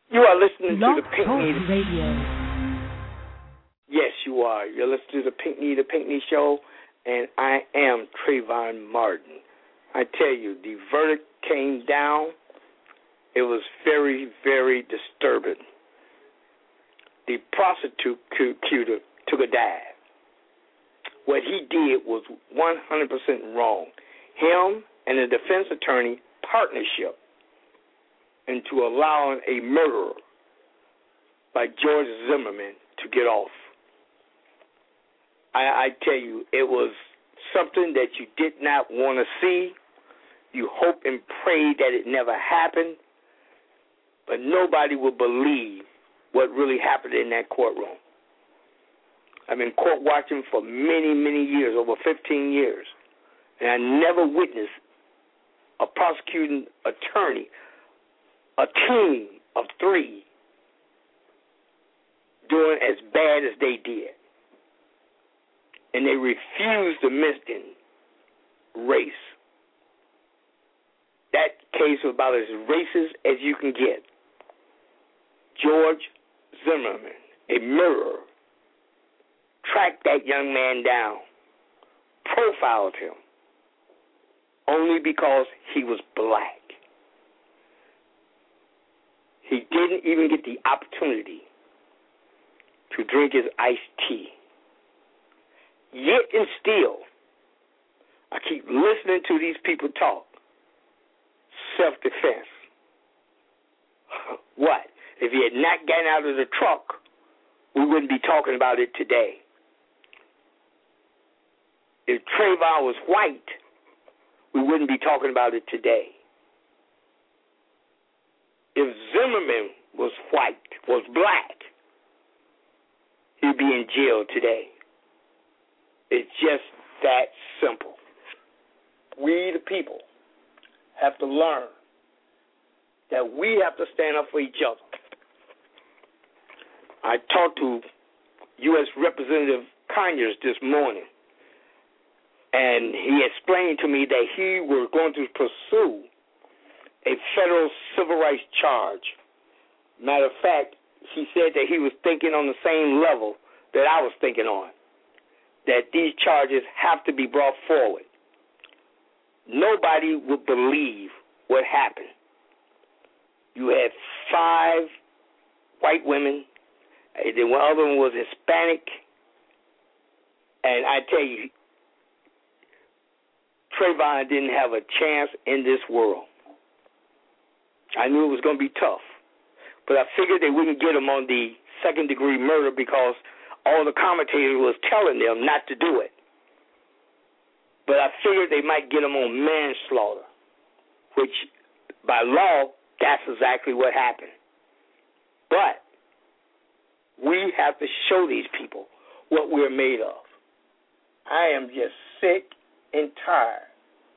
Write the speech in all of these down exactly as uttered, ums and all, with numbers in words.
You are listening Blog to the Pink Talk Knee. Radio. Yes, you are. You're listening to the Pink Knee, the Pink Knee Show, and I am Trayvon Martin. I tell you, the verdict came down. It was very, very disturbing. The prosecutor took a dive. What he did was one hundred percent wrong. Him and the defense attorney partnership into allowing a murderer like George Zimmerman to get off. I, I tell you, it was something that you did not want to see. You hope and pray that it never happened, but nobody will believe what really happened in that courtroom. I've been court watching for many, many years, over fifteen years, and I never witnessed a prosecuting attorney, a team of three, doing as bad as they did. And they refused to mention race. That case was about as racist as you can get. George Zimmerman, a murderer, tracked that young man down, profiled him, only because he was black. He didn't even get the opportunity to drink his iced tea. Yet and still, I keep listening to these people talk. Self-defense. What? If he had not gotten out of the truck, we wouldn't be talking about it today. If Trayvon was white, we wouldn't be talking about it today. If Zimmerman was white, was black, he'd be in jail today. It's just that simple. We, the people, have to learn that we have to stand up for each other. I talked to U S Representative Conyers this morning, and he explained to me that he was going to pursue a federal civil rights charge. Matter of fact, he said that he was thinking on the same level that I was thinking on, that these charges have to be brought forward. Nobody would believe what happened. You had five white women, and then one other one was Hispanic, and I tell you, Trayvon didn't have a chance in this world. I knew it was going to be tough, but I figured they wouldn't get him on the second-degree murder because all the commentators was telling them not to do it. But I figured they might get him on manslaughter, which by law, that's exactly what happened. But we have to show these people what we're made of. I am just sick and tired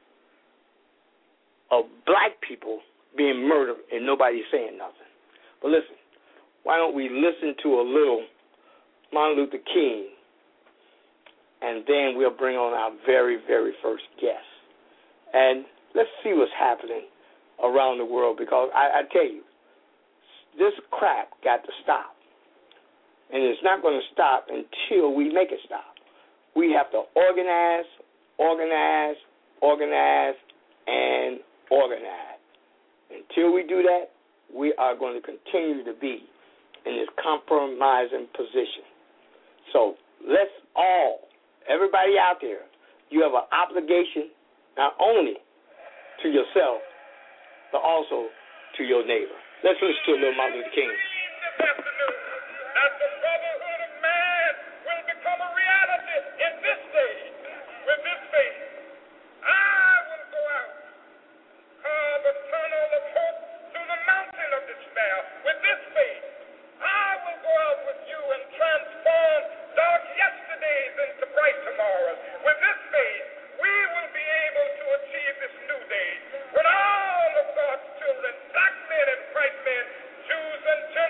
of black people being murdered and nobody saying nothing. But listen, why don't we listen to a little Martin Luther King, and then we'll bring on our very, very first guest. And let's see what's happening around the world, because I, I tell you, this crap got to stop. And it's not going to stop until we make it stop. We have to organize, organize, organize, and organize. Until we do that, we are going to continue to be in this compromising position. So let's all, everybody out there, you have an obligation not only to yourself, but also to your neighbor. Let's listen to a little Martin Luther King. That the brotherhood of man will become a reality in this day. With this faith, I will go out, carve a tunnel of hope through the mountain of despair. With this faith, I will go out with you and transform dark yesterdays into bright tomorrows. With this faith, we will be able to achieve this new day when all of God's children, black men and white men, Jews and Gentiles,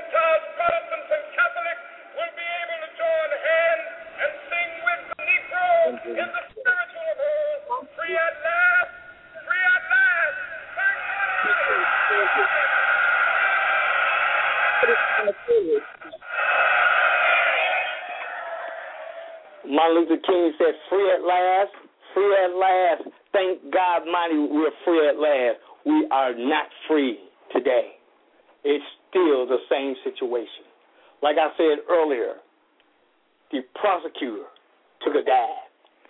Martin Luther King said, free at last, free at last. Thank God mighty we're free at last. We are not free today. It's still the same situation. Like I said earlier, the prosecutor took a dive.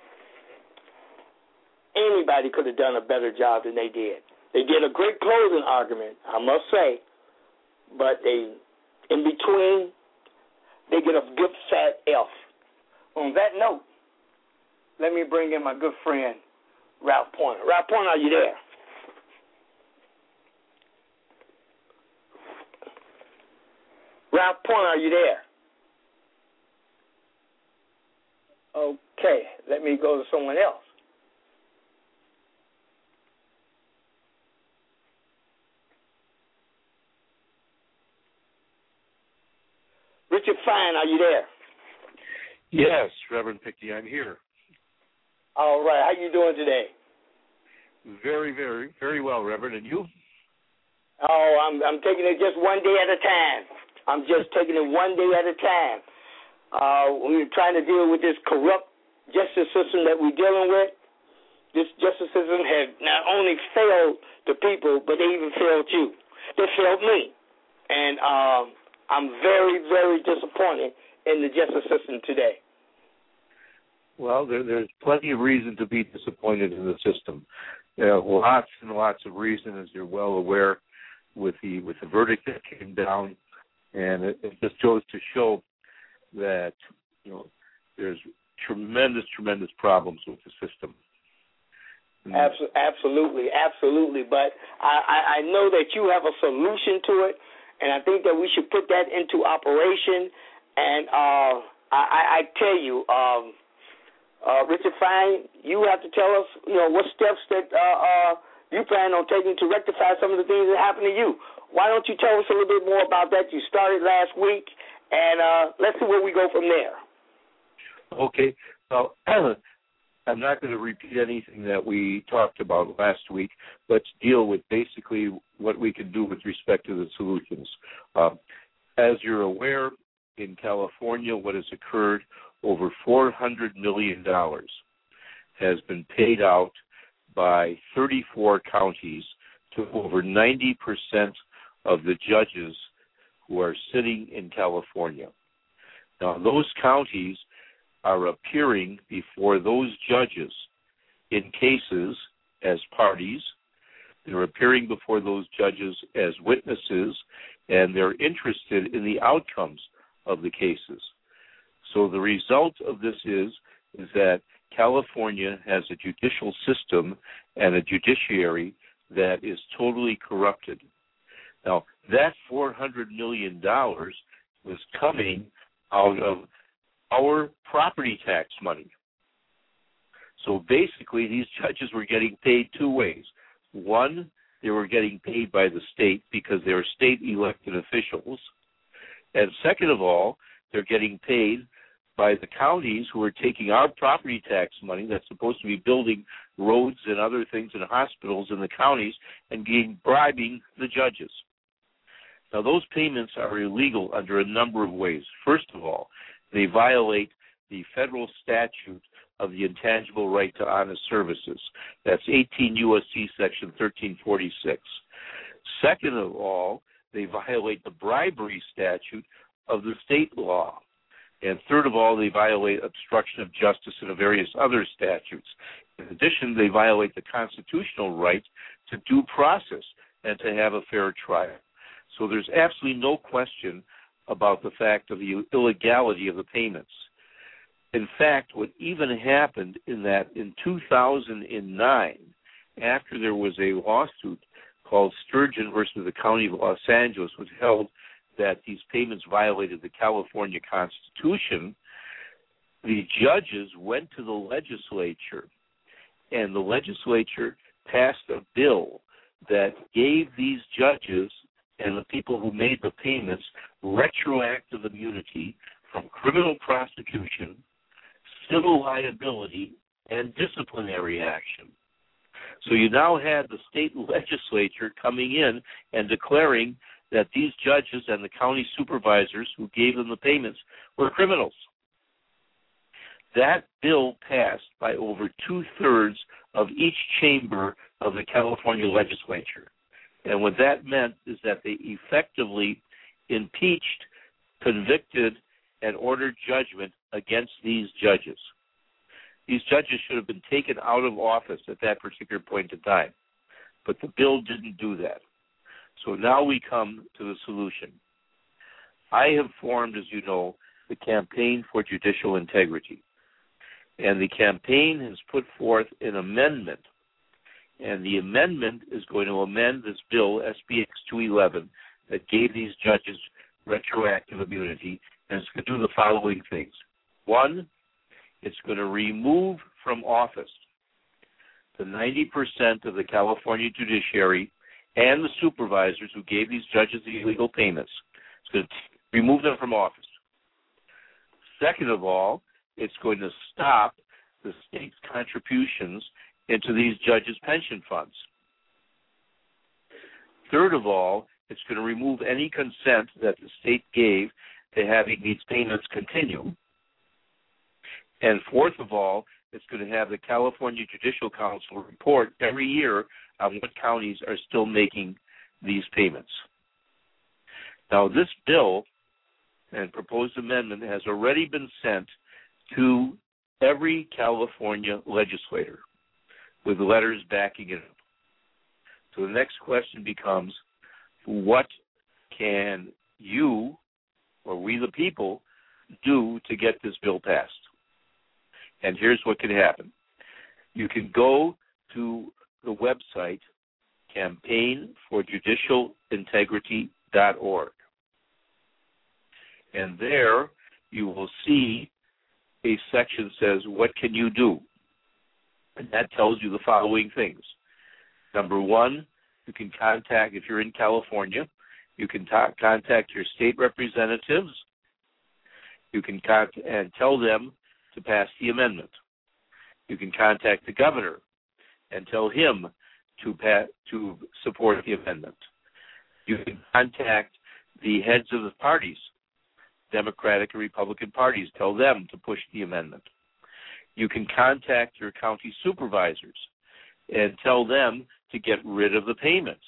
Anybody could have done a better job than they did. They did a great closing argument, I must say, but they, in between, they get a good fat F. On that note, let me bring in my good friend, Ralph Pointer. Ralph Pointer, are you there? Ralph Pointer, are you there? Okay, let me go to someone else. Richard Fine, are you there? Yes, Reverend Pickney, I'm here. All right, how you doing today? Very, very, very well, Reverend. And you? Oh, I'm I'm taking it just one day at a time. I'm just taking it one day at a time. Uh, we're trying to deal with this corrupt justice system that we're dealing with. This justice system has not only failed the people, but they even failed you. They failed me. And um, I'm very, very disappointed in the justice system today. Well, there, there's plenty of reason to be disappointed in the system. There are lots and lots of reason, as you're well aware, with the with the verdict that came down, and it, it just goes to show that you know there's tremendous, tremendous problems with the system. Absolutely, absolutely, absolutely. But I, I, I know that you have a solution to it, and I think that we should put that into operation. And uh, I, I tell you, um, uh, Richard Fine, you have to tell us, you know, what steps that uh, uh, you plan on taking to rectify some of the things that happened to you. Why don't you tell us a little bit more about that? You started last week, and uh, let's see where we go from there. Okay. Well, I'm not going to repeat anything that we talked about last week. Let's deal with basically what we can do with respect to the solutions. Uh, as you're aware, in California, what has occurred, over four hundred million dollars has been paid out by thirty-four counties to over ninety percent of the judges who are sitting in California. Now, those counties are appearing before those judges in cases as parties. They're appearing before those judges as witnesses, and they're interested in the outcomes of the cases. So the result of this is, is that California has a judicial system and a judiciary that is totally corrupted. Now, that four hundred million dollars was coming out of our property tax money. So basically, these judges were getting paid two ways. One, they were getting paid by the state because they were state elected officials. And second of all, they're getting paid by the counties who are taking our property tax money that's supposed to be building roads and other things and hospitals in the counties and getting, bribing the judges. Now, those payments are illegal under a number of ways. First of all, they violate the federal statute of the intangible right to honest services. That's eighteen U S C section thirteen forty-six. Second of all, they violate the bribery statute of the state law. And third of all, they violate obstruction of justice and various other statutes. In addition, they violate the constitutional right to due process and to have a fair trial. So there's absolutely no question about the fact of the illegality of the payments. In fact, what even happened in that in two thousand nine, after there was a lawsuit called Sturgeon versus the County of Los Angeles, which held that these payments violated the California Constitution, the judges went to the legislature, and the legislature passed a bill that gave these judges and the people who made the payments retroactive immunity from criminal prosecution, civil liability, and disciplinary action. So you now had the state legislature coming in and declaring that these judges and the county supervisors who gave them the payments were criminals. That bill passed by over two-thirds of each chamber of the California legislature. And what that meant is that they effectively impeached, convicted, and ordered judgment against these judges. These judges should have been taken out of office at that particular point in time. But the bill didn't do that. So now we come to the solution. I have formed, as you know, the Campaign for Judicial Integrity. And the campaign has put forth an amendment. And the amendment is going to amend this bill, S B X two eleven, that gave these judges retroactive immunity. And it's going to do the following things. One, it's going to remove from office the ninety percent of the California judiciary and the supervisors who gave these judges the illegal payments. It's going to remove them from office. Second of all, it's going to stop the state's contributions into these judges' pension funds. Third of all, it's going to remove any consent that the state gave to having these payments continue. And fourth of all, it's going to have the California Judicial Council report every year on what counties are still making these payments. Now, this bill and proposed amendment has already been sent to every California legislator with letters backing it up. So the next question becomes, what can you or we the people do to get this bill passed? And here's what can happen. You can go to the website campaign for judicial integrity dot org. And there you will see a section that says, what can you do? And that tells you the following things. Number one, you can contact, if you're in California, you can ta- contact your state representatives. You can contact and tell them to pass the amendment. You can contact the governor and tell him to pa- to support the amendment. You can contact the heads of the parties, Democratic and Republican parties, tell them to push the amendment. You can contact your county supervisors and tell them to get rid of the payments.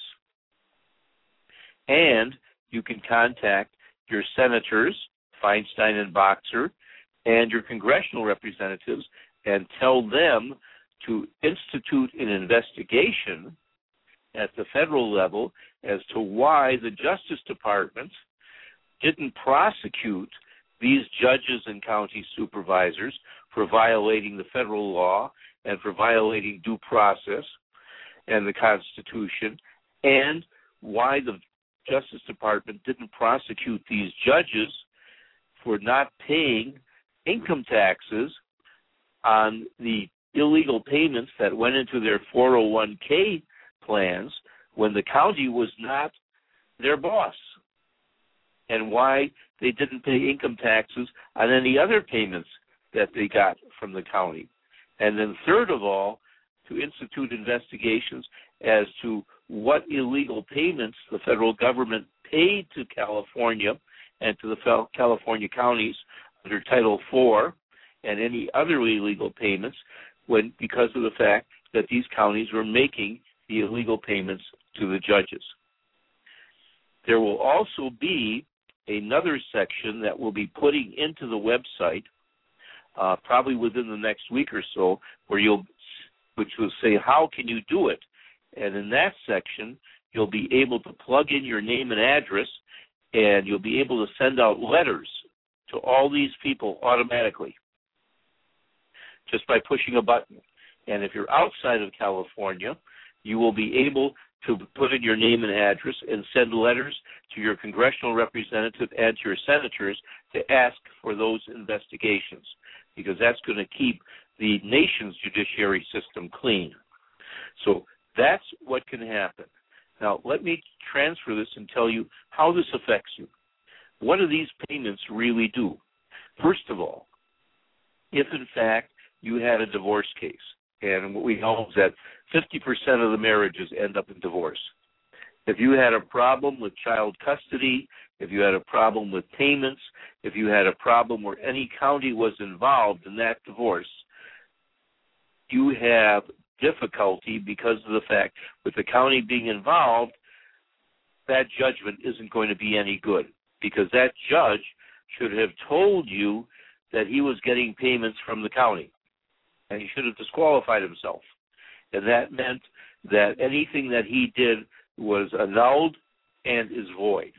And you can contact your senators, Feinstein and Boxer, and your congressional representatives and tell them to institute an investigation at the federal level as to why the Justice Department didn't prosecute these judges and county supervisors for violating the federal law and for violating due process and the Constitution, and why the Justice Department didn't prosecute these judges for not paying income taxes on the illegal payments that went into their four oh one k plans when the county was not their boss, and why they didn't pay income taxes on any other payments that they got from the county. And then third of all, to institute investigations as to what illegal payments the federal government paid to California and to the California counties under Title four and any other illegal payments when because of the fact that these counties were making the illegal payments to the judges. There will also be another section that we'll be putting into the website uh, probably within the next week or so, where you'll, which will say, how can you do it? And in that section, you'll be able to plug in your name and address, and you'll be able to send out letters to all these people automatically just by pushing a button. And if you're outside of California, you will be able to put in your name and address and send letters to your congressional representative and to your senators to ask for those investigations, because that's going to keep the nation's judiciary system clean. So that's what can happen. Now, let me transfer this and tell you how this affects you. What do these payments really do? First of all, if in fact you had a divorce case, and what we know is that fifty percent of the marriages end up in divorce. If you had a problem with child custody, if you had a problem with payments, if you had a problem where any county was involved in that divorce, you have difficulty because of the fact with the county being involved, that judgment isn't going to be any good because that judge should have told you that he was getting payments from the county, and he should have disqualified himself. And that meant that anything that he did was annulled and is void.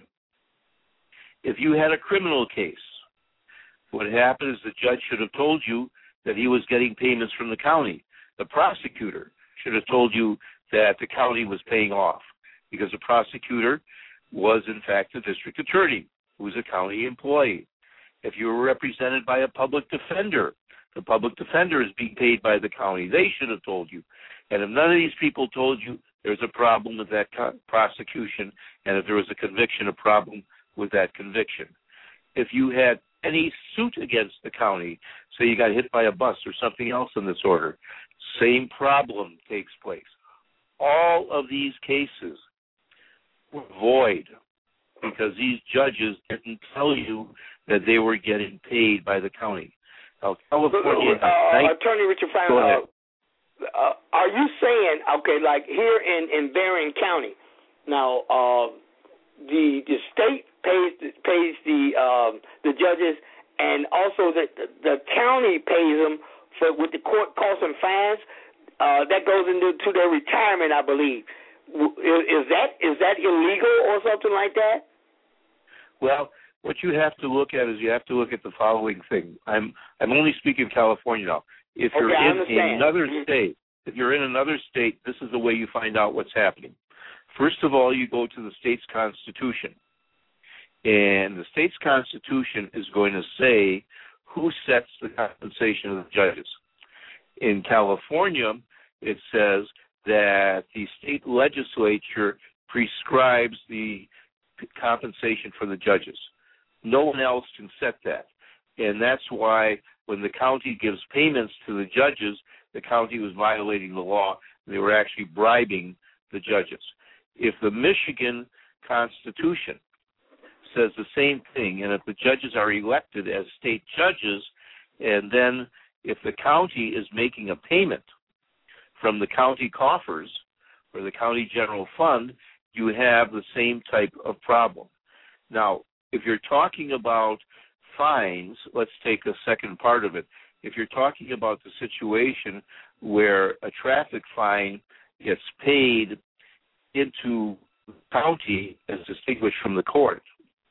If you had a criminal case, what happened is the judge should have told you that he was getting payments from the county. The prosecutor should have told you that the county was paying off because the prosecutor was, in fact, the district attorney who was a county employee. If you were represented by a public defender, the public defender is being paid by the county. They should have told you. And if none of these people told you, there's a problem with that co- prosecution, and if there was a conviction, a problem with that conviction. If you had any suit against the county, say you got hit by a bus or something else in this order, same problem takes place. All of these cases were void because these judges didn't tell you that they were getting paid by the county. Now, California... Uh, uh, Attorney Richard Fine, Go ahead. Uh, uh, are you saying, okay, like here in, in Berrien County, now uh, the the state pays pays the um, the judges, and also the, the the county pays them for with the court costs and fines. Uh, that goes into to their retirement, I believe. Is, is that is that illegal or something like that? Well, what you have to look at is you have to look at the following thing. I'm I'm only speaking California now. If you're okay, in another state, if you're in another state, this is the way you find out what's happening. First of all, you go to the state's constitution. And the state's constitution is going to say who sets the compensation of the judges. In California, it says that the state legislature prescribes the compensation for the judges. No one else can set that. And that's why when the county gives payments to the judges, the county was violating the law. They were actually bribing the judges. If the Michigan Constitution says the same thing, and if the judges are elected as state judges, and then if the county is making a payment from the county coffers or the county general fund, you have the same type of problem. Now, if you're talking about fines, let's take a second part of it. If you're talking about the situation where a traffic fine gets paid into the county as distinguished from the court,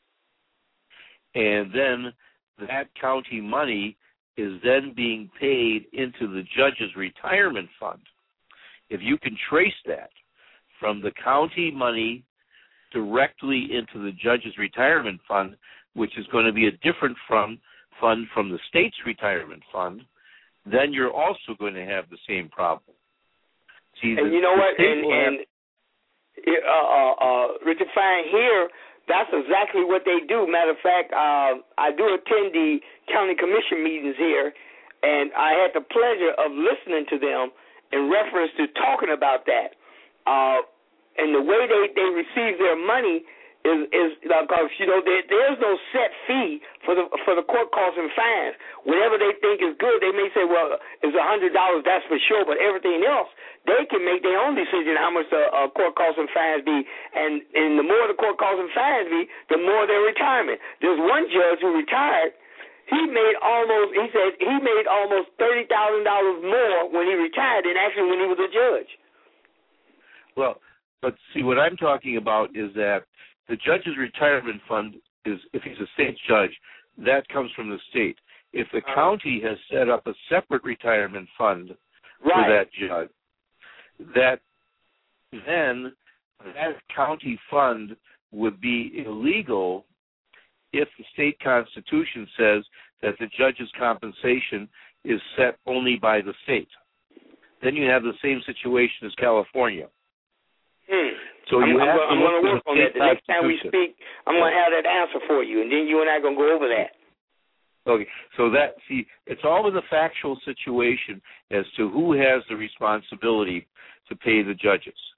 and then that county money is then being paid into the judge's retirement fund, if you can trace that from the county money directly into the judge's retirement fund, which is going to be a different from fund from the state's retirement fund, then you're also going to have the same problem. See, and the, you know what? And, and uh, uh, uh, Richard Fine, here, that's exactly what they do. Matter of fact, uh, I do attend the county commission meetings here, and I had the pleasure of listening to them in reference to talking about that. Uh, and the way they, they receive their money is is because you know there there's no set fee for the for the court costs and fines. Whatever they think is good, they may say, well, it's a hundred dollars, that's for sure. But everything else, they can make their own decision how much the uh, court costs and fines be. And and the more the court costs and fines be, the more their retirement. There's one judge who retired. He made almost he said he made almost thirty thousand dollars more when he retired than actually when he was a judge. Well, but see, what I'm talking about is that the judge's retirement fund is, if he's a state judge, that comes from the state. If the uh, county has set up a separate retirement fund right. for that judge, that then that county fund would be illegal if the state constitution says that the judge's compensation is set only by the state. Then you have the same situation as California. Hmm. So you I'm, have I'm, to I'm going to work on that. The next time we speak, I'm going to have that answer for you, and then you and I are going to go over that. Okay. So that, see, it's all in the factual situation as to who has the responsibility to pay the judges.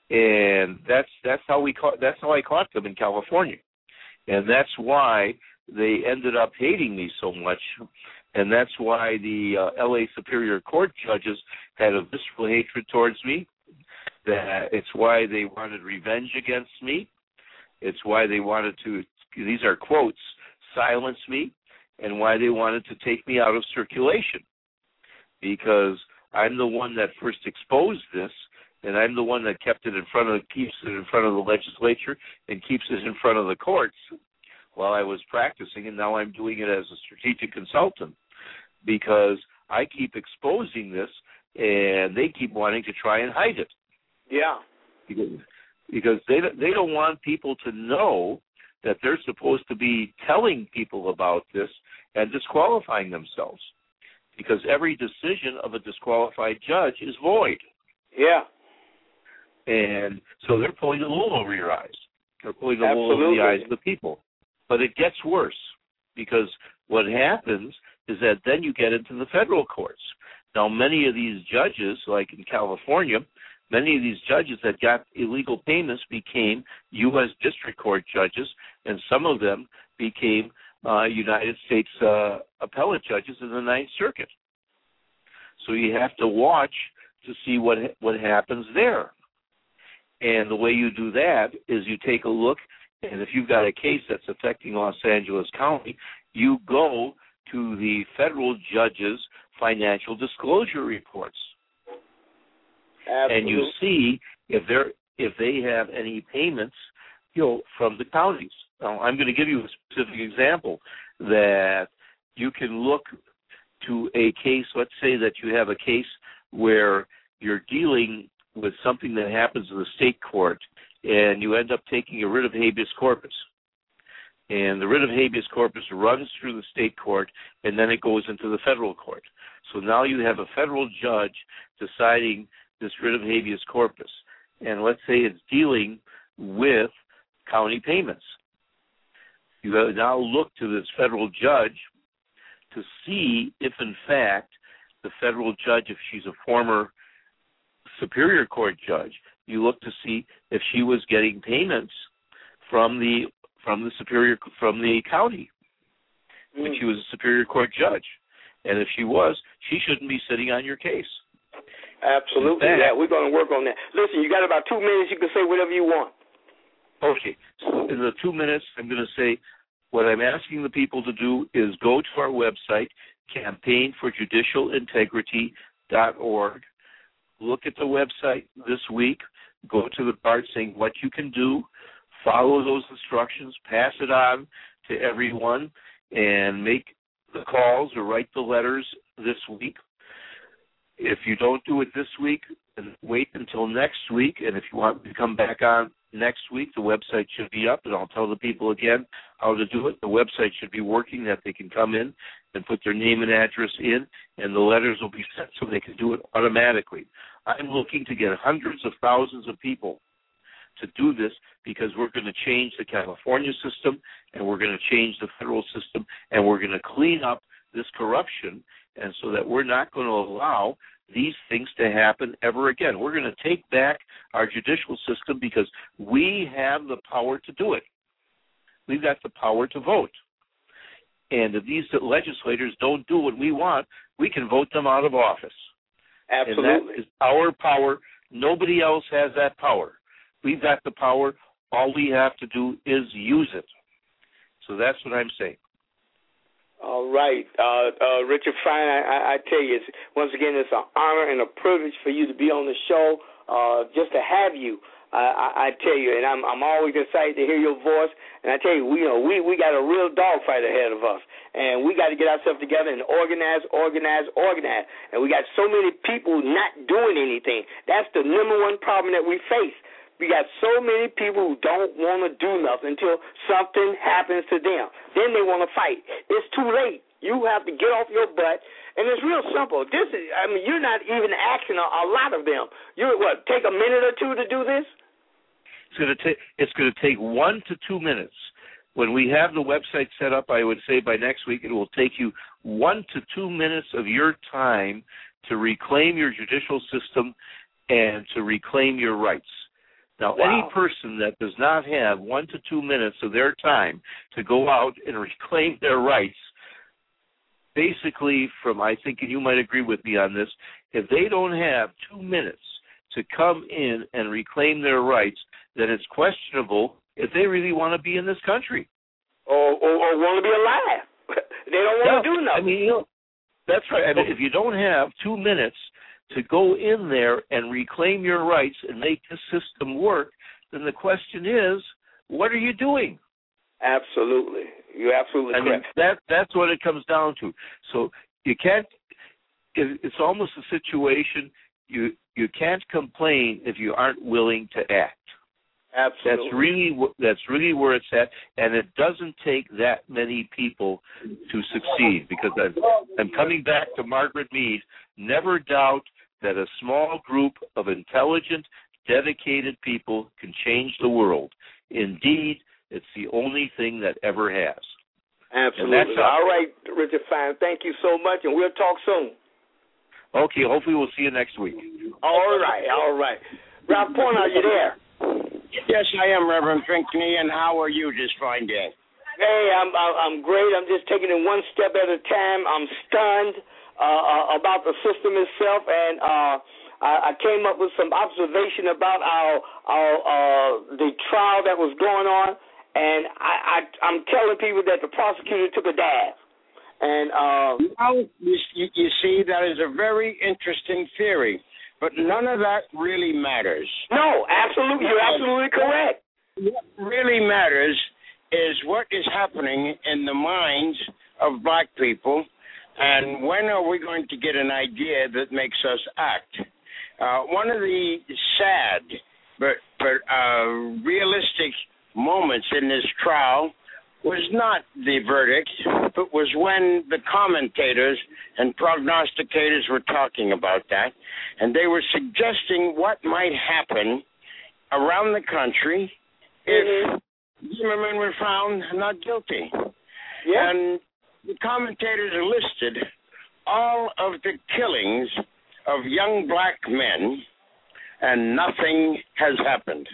And that's that's how we caught that's how I caught them in California. And that's why they ended up hating me so much. And that's why the uh, L A Superior Court judges had a visceral hatred towards me. That it's why they wanted revenge against me. It's why they wanted to, these are quotes, silence me, and why they wanted to take me out of circulation. Because I'm the one that first exposed this, and I'm the one that kept it in front of, keeps it in front of the legislature and keeps it in front of the courts while I was practicing, and now I'm doing it as a strategic consultant because I keep exposing this, and they keep wanting to try and hide it. Yeah. Because, because they they don't want people to know that they're supposed to be telling people about this and disqualifying themselves. Because every decision of a disqualified judge is void. Yeah. And so they're pulling the wool over your eyes. They're pulling the Absolutely. wool over the eyes of the people. But it gets worse because what happens is that then you get into the federal courts. Now, many of these judges, like in California, many of these judges that got illegal payments became U S District Court judges, and some of them became uh, United States uh, appellate judges in the Ninth Circuit. So you have to watch to see what what happens there. And the way you do that is you take a look, and if you've got a case that's affecting Los Angeles County, you go to the federal judges' financial disclosure reports. Absolutely. And you see if they're if they have any payments, you know, from the counties. Now, I'm going to give you a specific example that you can look to a case. Let's say that you have a case where you're dealing with something that happens in the state court, and you end up taking a writ of habeas corpus. And the writ of habeas corpus runs through the state court, and then it goes into the federal court. So now you have a federal judge deciding this writ of habeas corpus. And let's say it's dealing with county payments. You have now look to this federal judge to see if, in fact, the federal judge, if she's a former Superior Court judge, you look to see if she was getting payments from the from the superior from the county mm. when she was a Superior Court judge. And if she was, she shouldn't be sitting on your case. Absolutely. Fact, yeah, we're going to work on that. Listen, you got about two minutes. You can say whatever you want. Okay. So in the two minutes, I'm going to say what I'm asking the people to do is go to our website, campaign for judicial integrity dot org. Look at the website this week. Go to the part saying what you can do. Follow those instructions. Pass it on to everyone and make the calls or write the letters this week. If you don't do it this week, then wait until next week. And if you want to come back on next week, the website should be up, and I'll tell the people again how to do it. The website should be working, that they can come in and put their name and address in, and the letters will be sent so they can do it automatically. I'm looking to get hundreds of thousands of people to do this because we're going to change the California system, and we're going to change the federal system, and we're going to clean up this corruption, and so that we're not going to allow these things to happen ever again. We're going to take back our judicial system because we have the power to do it. We've got the power to vote. And if these legislators don't do what we want, we can vote them out of office. Absolutely. And that is our power. Nobody else has that power. We've got the power. All we have to do is use it. So that's what I'm saying. All right. Uh, uh, Richard Fine, I, I, I tell you, it's, once again, it's an honor and a privilege for you to be on the show, uh, just to have you. Uh, I, I tell you, and I'm I'm always excited to hear your voice. And I tell you, we you know we, we got a real dogfight ahead of us, and we got to get ourselves together and organize, organize, organize. And we got so many people not doing anything. That's the number one problem that we face. We got so many people who don't want to do nothing until something happens to them. Then they want to fight. It's too late. You have to get off your butt. And it's real simple. This is, I mean, you're not even asking a, a lot of them. You what? Take a minute or two to do this? It's going to take. It's going to take one to two minutes. When we have the website set up, I would say by next week it will take you one to two minutes of your time to reclaim your judicial system and to reclaim your rights. Now, wow. any person that does not have one to two minutes of their time to go out and reclaim their rights, basically from, I think, and you might agree with me on this, if they don't have two minutes to come in and reclaim their rights, then it's questionable if they really want to be in this country. Or, or, or want to be alive. They don't want no, to do nothing. I mean, you know, that's right. I mean, if you don't have two minutes to go in there and reclaim your rights and make this system work, then the question is, what are you doing? Absolutely. You're absolutely I correct. mean, that, that's what it comes down to. So you can't, it, it's almost a situation, you you can't complain if you aren't willing to act. Absolutely. That's really, that's really where it's at, and it doesn't take that many people to succeed, because I'm, I'm coming back to Margaret Mead. Never doubt that a small group of intelligent, dedicated people can change the world. Indeed, it's the only thing that ever has. Absolutely. All right, Richard Fine. Thank you so much, and we'll talk soon. Okay, hopefully we'll see you next week. All right, all right. Ralph Porn, are you there? Yes, I am, Reverend Pinckney, and how are you this fine day? Hey, I'm I'm great. I'm just taking it one step at a time. I'm stunned uh, about the system itself, and uh, I, I came up with some observation about our our uh, the trial that was going on, and I, I I'm telling people that the prosecutor took a dive. And uh, well, you, you see, that is a very interesting theory, but none of that really matters. No, absolutely, you're absolutely correct. What really matters is what is happening in the minds of black people, and when are we going to get an idea that makes us act? Uh, one of the sad but, but uh, realistic moments in this trial was not the verdict, but was when the commentators and prognosticators were talking about that, and they were suggesting what might happen around the country if Zimmerman were found not guilty. Yeah. And the commentators listed all of the killings of young black men, and nothing has happened.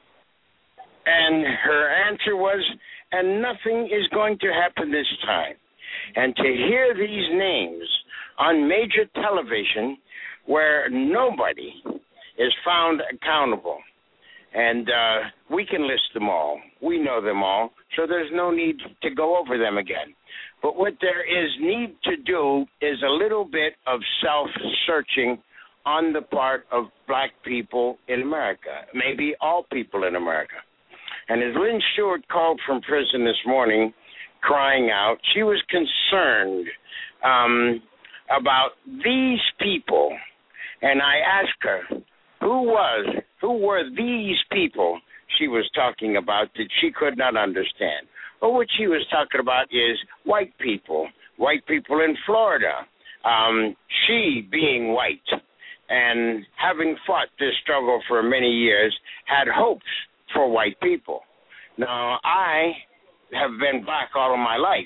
And her answer was, and nothing is going to happen this time. And to hear these names on major television where nobody is found accountable, and uh, we can list them all. We know them all, so there's no need to go over them again. But what there is need to do is a little bit of self-searching on the part of black people in America, maybe all people in America. And as Lynn Stewart called from prison this morning, crying out, she was concerned um, about these people. And I asked her, who was, who were these people she was talking about that she could not understand? Well, what she was talking about is white people, white people in Florida, um, she being white and having fought this struggle for many years, had hopes for white people. Now, I have been black all of my life,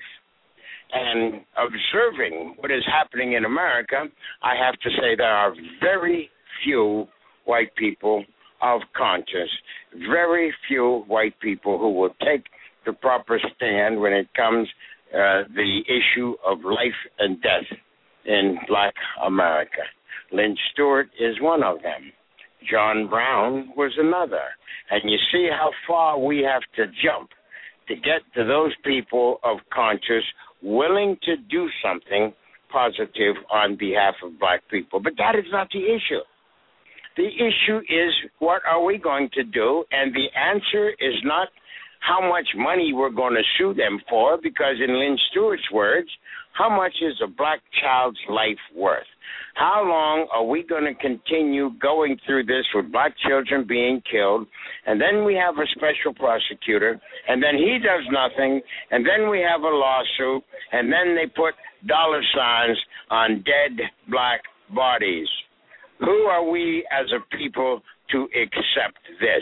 and observing what is happening in America, I have to say there are very few white people of conscience, very few white people who will take the proper stand when it comes uh, the issue of life and death in black America. Lynn Stewart is one of them. John Brown was another. And you see how far we have to jump to get to those people of conscience willing to do something positive on behalf of black people. But that is not the issue. The issue is, what are we going to do? And the answer is not how much money we're going to sue them for, because in Lynn Stewart's words, how much is a black child's life worth? How long are we going to continue going through this with black children being killed, and then we have a special prosecutor, and then he does nothing, and then we have a lawsuit, and then they put dollar signs on dead black bodies? Who are we as a people to accept this?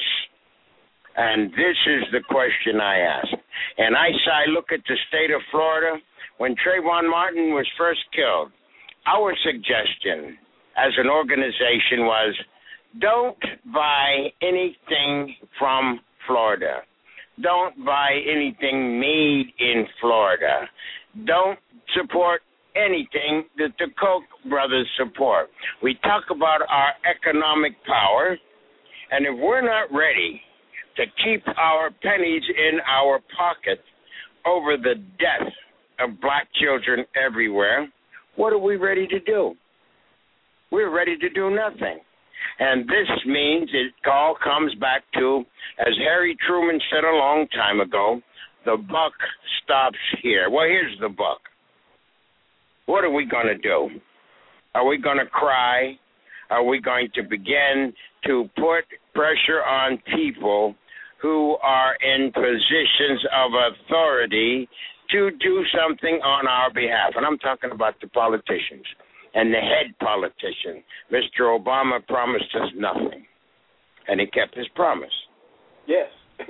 And this is the question I ask. And I, I look at the state of Florida. When Trayvon Martin was first killed, our suggestion as an organization was, Don't buy anything from Florida. Don't buy anything made in Florida. Don't support anything that the Koch brothers support. We talk about our economic power, and if we're not ready to keep our pennies in our pocket over the death of black children everywhere, what are we ready to do? We're ready to do nothing. And this means it all comes back to, as Harry Truman said a long time ago, the buck stops here. Well, here's the buck. What are we going to do? Are we going to cry? Are we going to begin to put pressure on people who are in positions of authority to do something on our behalf? And I'm talking about the politicians and the head politician. Mister Obama promised us nothing, and he kept his promise. Yes.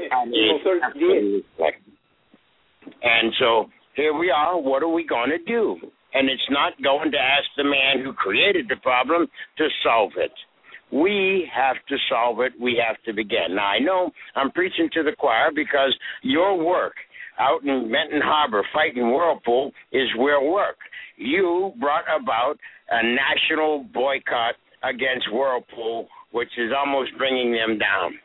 And, and so here we are. What are we going to do? And it's not going to ask the man who created the problem to solve it. We have to solve it. We have to begin. Now, I know I'm preaching to the choir because your work out in Benton Harbor fighting Whirlpool is real work. You brought about a national boycott against Whirlpool, which is almost bringing them down.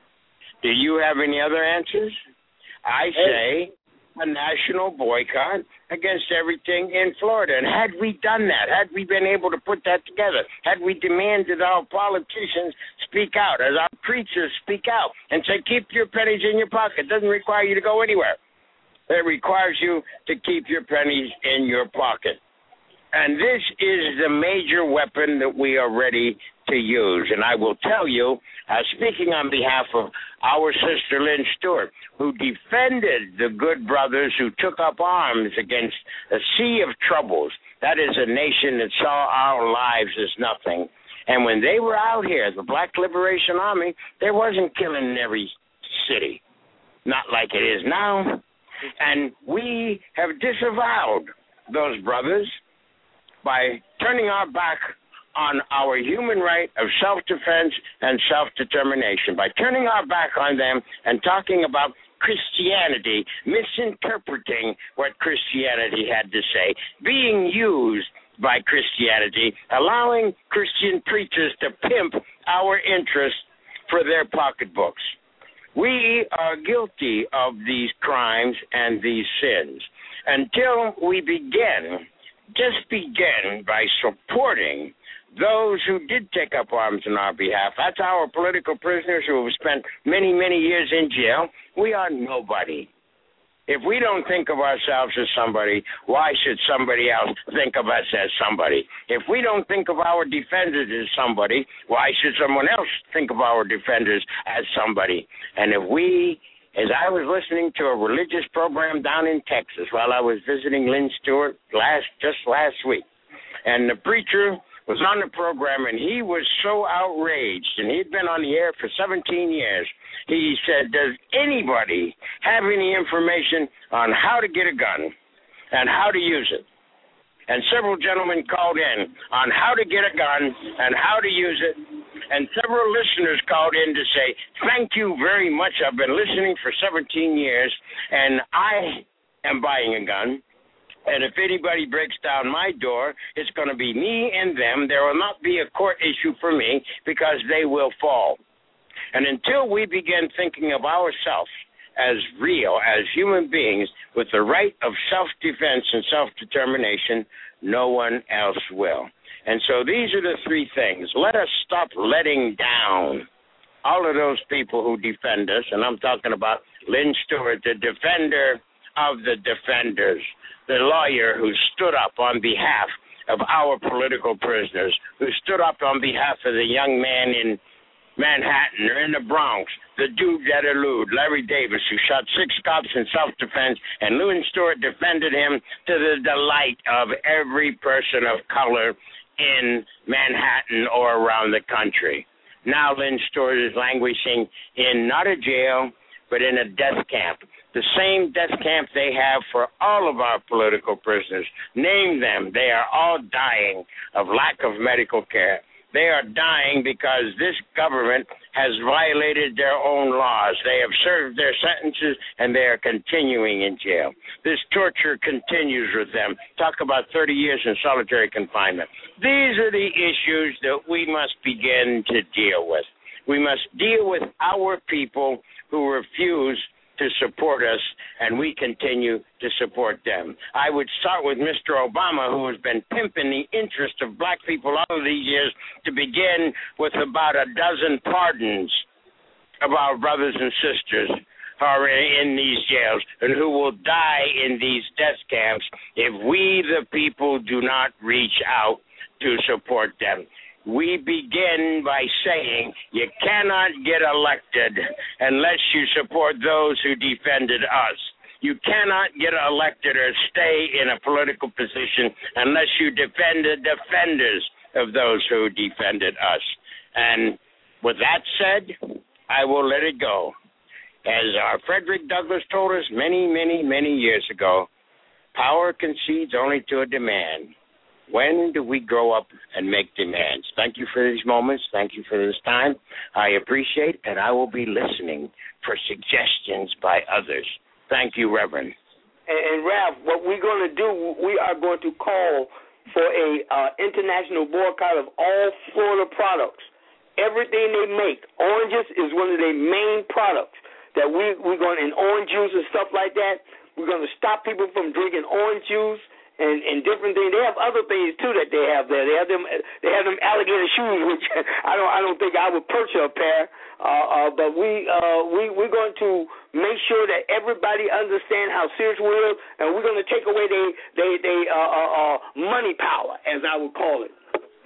Do you have any other answers? I say a national boycott against everything in Florida. And had we done that, had we been able to put that together, had we demanded our politicians speak out, as our preachers speak out and say, keep your pennies in your pocket. It doesn't require you to go anywhere. It requires you to keep your pennies in your pocket. And this is the major weapon that we are ready to use. And I will tell you, uh, speaking on behalf of our sister Lynn Stewart, who defended the good brothers who took up arms against a sea of troubles. That is a nation that saw our lives as nothing. And when they were out here, the Black Liberation Army, there wasn't killing in every city, not like it is now. And we have disavowed those brothers by turning our back on our human right of self-defense and self-determination, by turning our back on them and talking about Christianity, misinterpreting what Christianity had to say, being used by Christianity, allowing Christian preachers to pimp our interests for their pocketbooks. We are guilty of these crimes and these sins. Until we begin, just begin by supporting those who did take up arms on our behalf. That's our political prisoners who have spent many, many years in jail. We are nobody. If we don't think of ourselves as somebody, why should somebody else think of us as somebody? If we don't think of our defenders as somebody, why should someone else think of our defenders as somebody? And if we, as I was listening to a religious program down in Texas while I was visiting Lynn Stewart last just last week, and the preacher was on the program, and he was so outraged, and he'd been on the air for seventeen years. He said, does anybody have any information on how to get a gun and how to use it? And several gentlemen called in on how to get a gun and how to use it, and several listeners called in to say, thank you very much. I've been listening for seventeen years, and I am buying a gun. And if anybody breaks down my door, it's going to be me and them. There will not be a court issue for me because they will fall. And until we begin thinking of ourselves as real, as human beings, with the right of self-defense and self-determination, no one else will. And so these are the three things. Let us stop letting down all of those people who defend us. And I'm talking about Lynn Stewart, the defender of the defenders, the lawyer who stood up on behalf of our political prisoners, who stood up on behalf of the young man in Manhattan or in the Bronx, the dude that elude, Larry Davis, who shot six cops in self-defense, and Lynn Stewart defended him to the delight of every person of color in Manhattan or around the country. Now Lynn Stewart is languishing in not a jail, but in a death camp. The same death camp they have for all of our political prisoners. Name them. They are all dying of lack of medical care. They are dying because this government has violated their own laws. They have served their sentences, and they are continuing in jail. This torture continues with them. Talk about thirty years in solitary confinement. These are the issues that we must begin to deal with. We must deal with our people who refuse to support us, and we continue to support them. I would start with Mister Obama, who has been pimping the interest of black people all of these years, to begin with about a dozen pardons of our brothers and sisters who are in these jails and who will die in these death camps if we, the people, do not reach out to support them. We begin by saying you cannot get elected unless you support those who defended us. You cannot get elected or stay in a political position unless you defend the defenders of those who defended us. And with that said, I will let it go. As our Frederick Douglass told us many, many, many years ago, power concedes only to a demand. When do we grow up and make demands? Thank you for these moments. Thank you for this time. I appreciate, and I will be listening for suggestions by others. Thank you, Reverend. And, and Ralph, what we're going to do, we are going to call for a uh, international boycott of all Florida products. Everything they make, oranges is one of their main products. That we we're going in orange juice and stuff like that. We're going to stop people from drinking orange juice. And, and different things. They have other things too that they have there. They have them. They have them alligator shoes, which I don't. I don't think I would purchase a pair. Uh, uh, but we, uh, we, we're going to make sure that everybody understand how serious we are, and we're going to take away they, they, they uh, uh, uh, money power, as I would call it.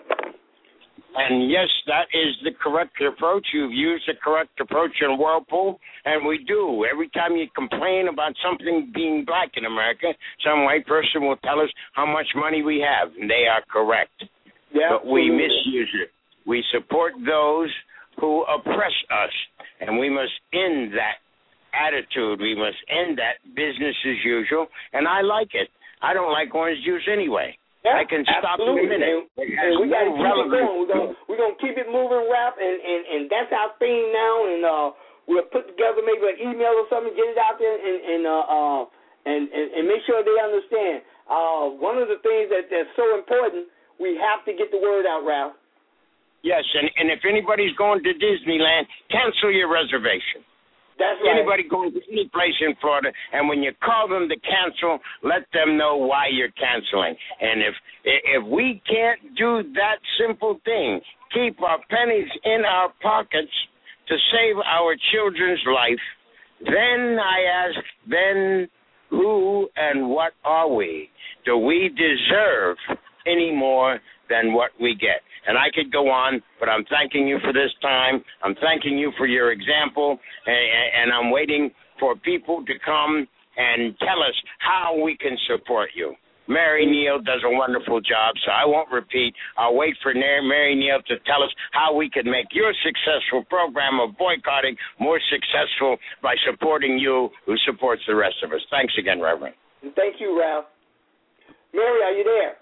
And yes, that is the correct approach. You've used the correct approach in Whirlpool, and we do. Every time you complain about something being black in America, some white person will tell us how much money we have, and they are correct. Yeah, but we absolutely. misuse it. We support those who oppress us, and we must end that attitude. We must end that business as usual, and I like it. I don't like orange juice anyway. Yeah, I can stop in a minute. And, and we got to keep it going. We're going we're gonna keep it moving, Ralph, and, and, and that's our theme now. And uh, we'll put together maybe an email or something, get it out there, and and uh, uh, and, and, and make sure they understand. Uh, one of the things that, that's so important, we have to get the word out, Ralph. Yes, and, and if anybody's going to Disneyland, cancel your reservation. That's right. Anybody going to any place in Florida, and when you call them to cancel, let them know why you're canceling. And if if we can't do that simple thing, keep our pennies in our pockets to save our children's life, then I ask, then who and what are we? Do we deserve any more than what we get? And I could go on, but I'm thanking you for this time. I'm thanking you for your example, and, and I'm waiting for people to come and tell us how we can support you. Mary Neal does a wonderful job, so I won't repeat. I'll wait for Mary Neal to tell us how we can make your successful program of boycotting more successful by supporting you, who supports the rest of us. Thanks again, Reverend. Thank you, Ralph. Mary, are you there?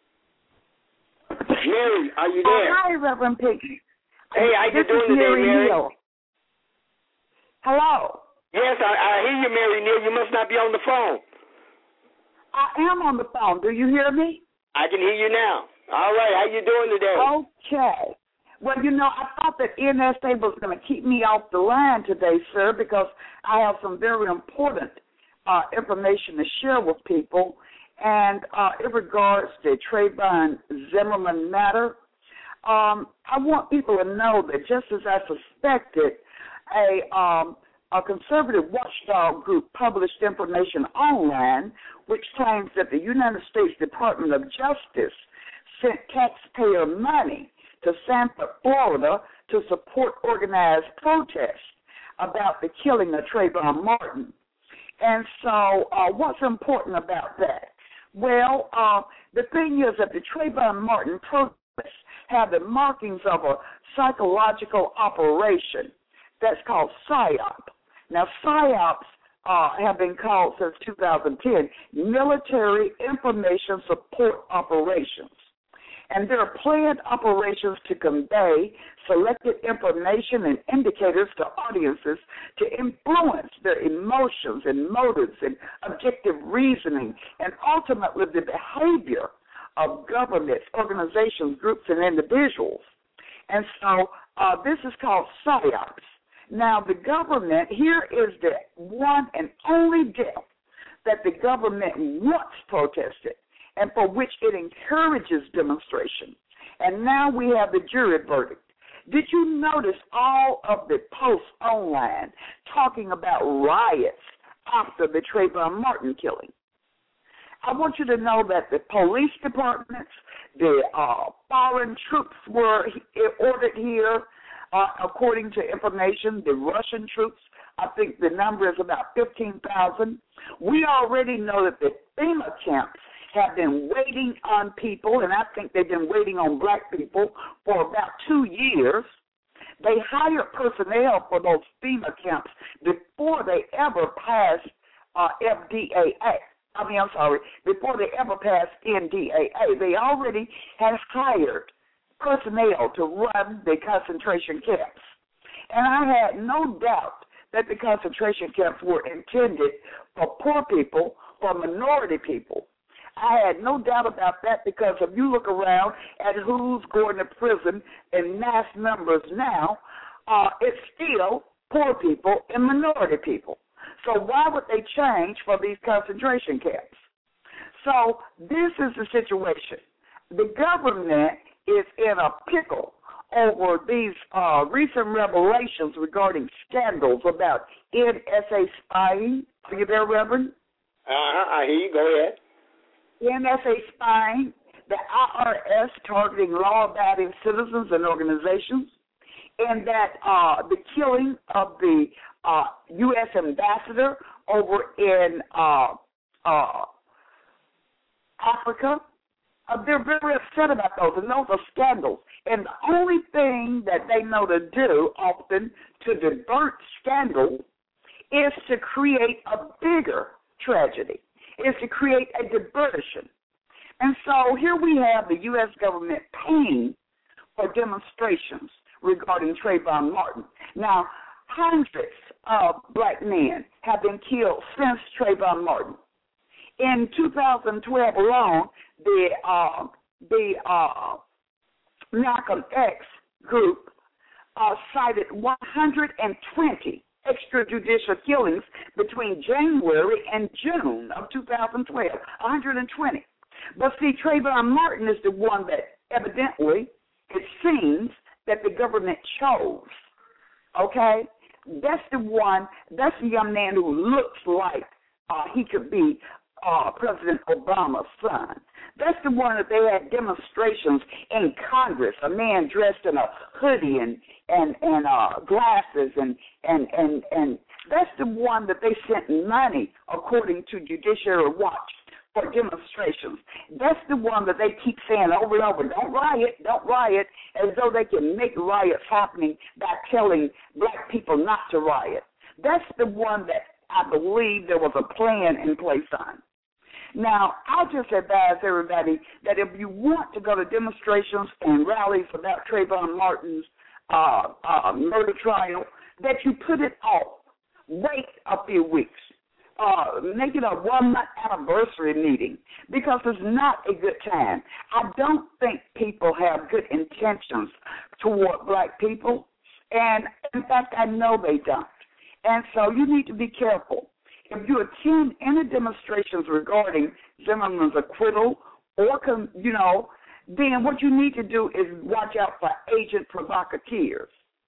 Mary, are you there? Oh, hi, Reverend Piggy. Hey, how you doing today, Mary? Mary? Neal. Hello. Yes, I, I hear you, Mary Neal. You must not be on the phone. I am on the phone. Do you hear me? I can hear you now. All right, how you doing today? Okay. Well, you know, I thought that N S A was going to keep me off the line today, sir, because I have some very important uh, information to share with people. And uh, in regards to Trayvon Zimmerman matter, um, I want people to know that just as I suspected, a, um, a conservative watchdog group published information online which claims that the United States Department of Justice sent taxpayer money to Sanford, Florida, to support organized protests about the killing of Trayvon Martin. And so uh, what's important about that? Well, uh, the thing is that the Trayvon Martin protests have the markings of a psychological operation that's called PSYOP. Now, PSYOPs uh, have been called since two thousand ten Military Information Support Operations. and there are planned operations to convey selected information and indicators to audiences to influence their emotions and motives and objective reasoning and ultimately the behavior of governments, organizations, groups, and individuals. And so uh, this is called PSYOPs. Now, the government, here is the one and only death that the government once protested and for which it encourages demonstration. And now we have the jury verdict. Did you notice all of the posts online talking about riots after the Trayvon Martin killing? I want you to know that the police departments, the uh, foreign troops were ordered here. Uh, according to information, the Russian troops, I think the number is about fifteen thousand. We already know that the FEMA camps have been waiting on people, and I think they've been waiting on black people for about two years. They hired personnel for those FEMA camps before they ever passed uh, F D A A. I mean, I'm sorry, before they ever passed N D A A. They already had hired personnel to run the concentration camps. And I had no doubt that the concentration camps were intended for poor people, for minority people. I had no doubt about that because if you look around at who's going to prison in mass numbers now, uh, it's still poor people and minority people. So why would they change for these concentration camps? So this is the situation. The government is in a pickle over these uh, recent revelations regarding scandals about N S A spying. Are you there, Reverend? Uh-huh, I hear you. Go ahead. N S A spying, the I R S targeting law-abiding citizens and organizations, and that uh, the killing of the uh, U S ambassador over in uh, uh, Africa. Uh, they're very upset about those, and those are scandals. And the only thing that they know to do often to divert scandal is to create a bigger tragedy, is to create a diversion. And so here we have the U S government paying for demonstrations regarding Trayvon Martin. Now, hundreds of black men have been killed since Trayvon Martin. In two thousand twelve alone, the uh, the uh, Malcolm X group uh, cited one hundred twenty extrajudicial killings between January and June of two thousand twelve, one hundred twenty. But see, Trayvon Martin is the one that evidently, it seems, that the government chose, okay? That's the one, that's the young man who looks like uh, he could be Uh, President Obama's son. That's the one that they had demonstrations in Congress, a man dressed in a hoodie and and, and uh, glasses, and, and, and, and that's the one that they sent money, according to Judiciary Watch, for demonstrations. That's the one that they keep saying over and over, don't riot, don't riot, as though they can make riots happening by telling black people not to riot. That's the one that I believe there was a plan in place on. Now, I just advise everybody that if you want to go to demonstrations and rallies about Trayvon Martin's uh, uh, murder trial, that you put it off. Wait a few weeks. Uh, make it a one-month anniversary meeting because it's not a good time. I don't think people have good intentions toward black people, and, in fact, I know they don't. And so you need to be careful. If you attend any demonstrations regarding Zimmerman's acquittal or, you know, then what you need to do is watch out for agent provocateurs.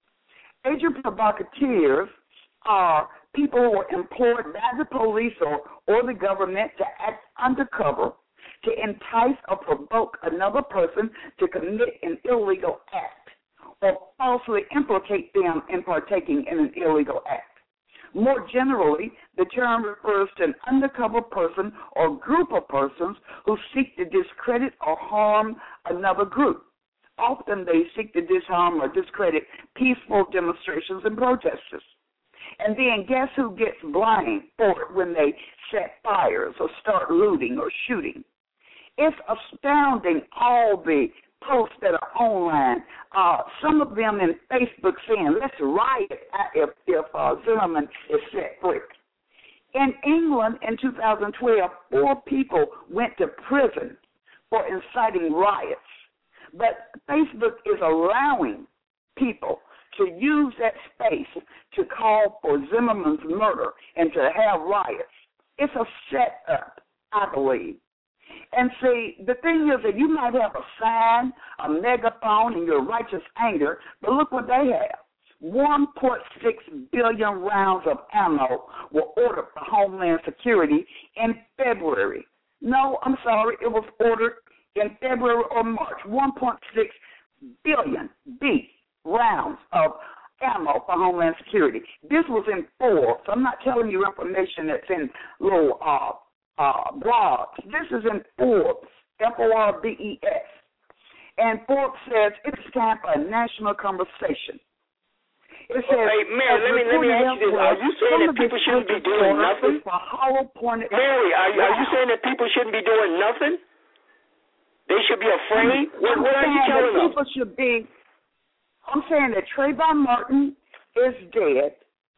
Agent provocateurs are people who are employed by the police or, or the government to act undercover to entice or provoke another person to commit an illegal act or falsely implicate them in partaking in an illegal act. More generally, the term refers to an undercover person or group of persons who seek to discredit or harm another group. Often they seek to disarm or discredit peaceful demonstrations and protesters. And then guess who gets blamed for it when they set fires or start looting or shooting? It's astounding all the posts that are online, uh, some of them in Facebook saying, let's riot if, if uh, Zimmerman is set free. In England in two thousand twelve, four people went to prison for inciting riots. But Facebook is allowing people to use that space to call for Zimmerman's murder and to have riots. It's a setup, I believe. And see, the thing is that you might have a sign, a megaphone in your righteous anger, but look what they have. one point six billion rounds of ammo were ordered for Homeland Security in February. No, I'm sorry, it was ordered in February or March. one point six billion B rounds of ammo for Homeland Security. This was in Forbes. I'm not telling you information that's in little uh, uh, blogs. This is in Forbes, F O R B E S. And Forbes says it's time for a national conversation. It says, hey, Mary, let me let me ask you this: are you saying that people shouldn't be doing nothing? Mary, are you, are you saying that people shouldn't be doing nothing? They should be afraid. What, what are you telling them? People should be. I'm saying that Trayvon Martin is dead,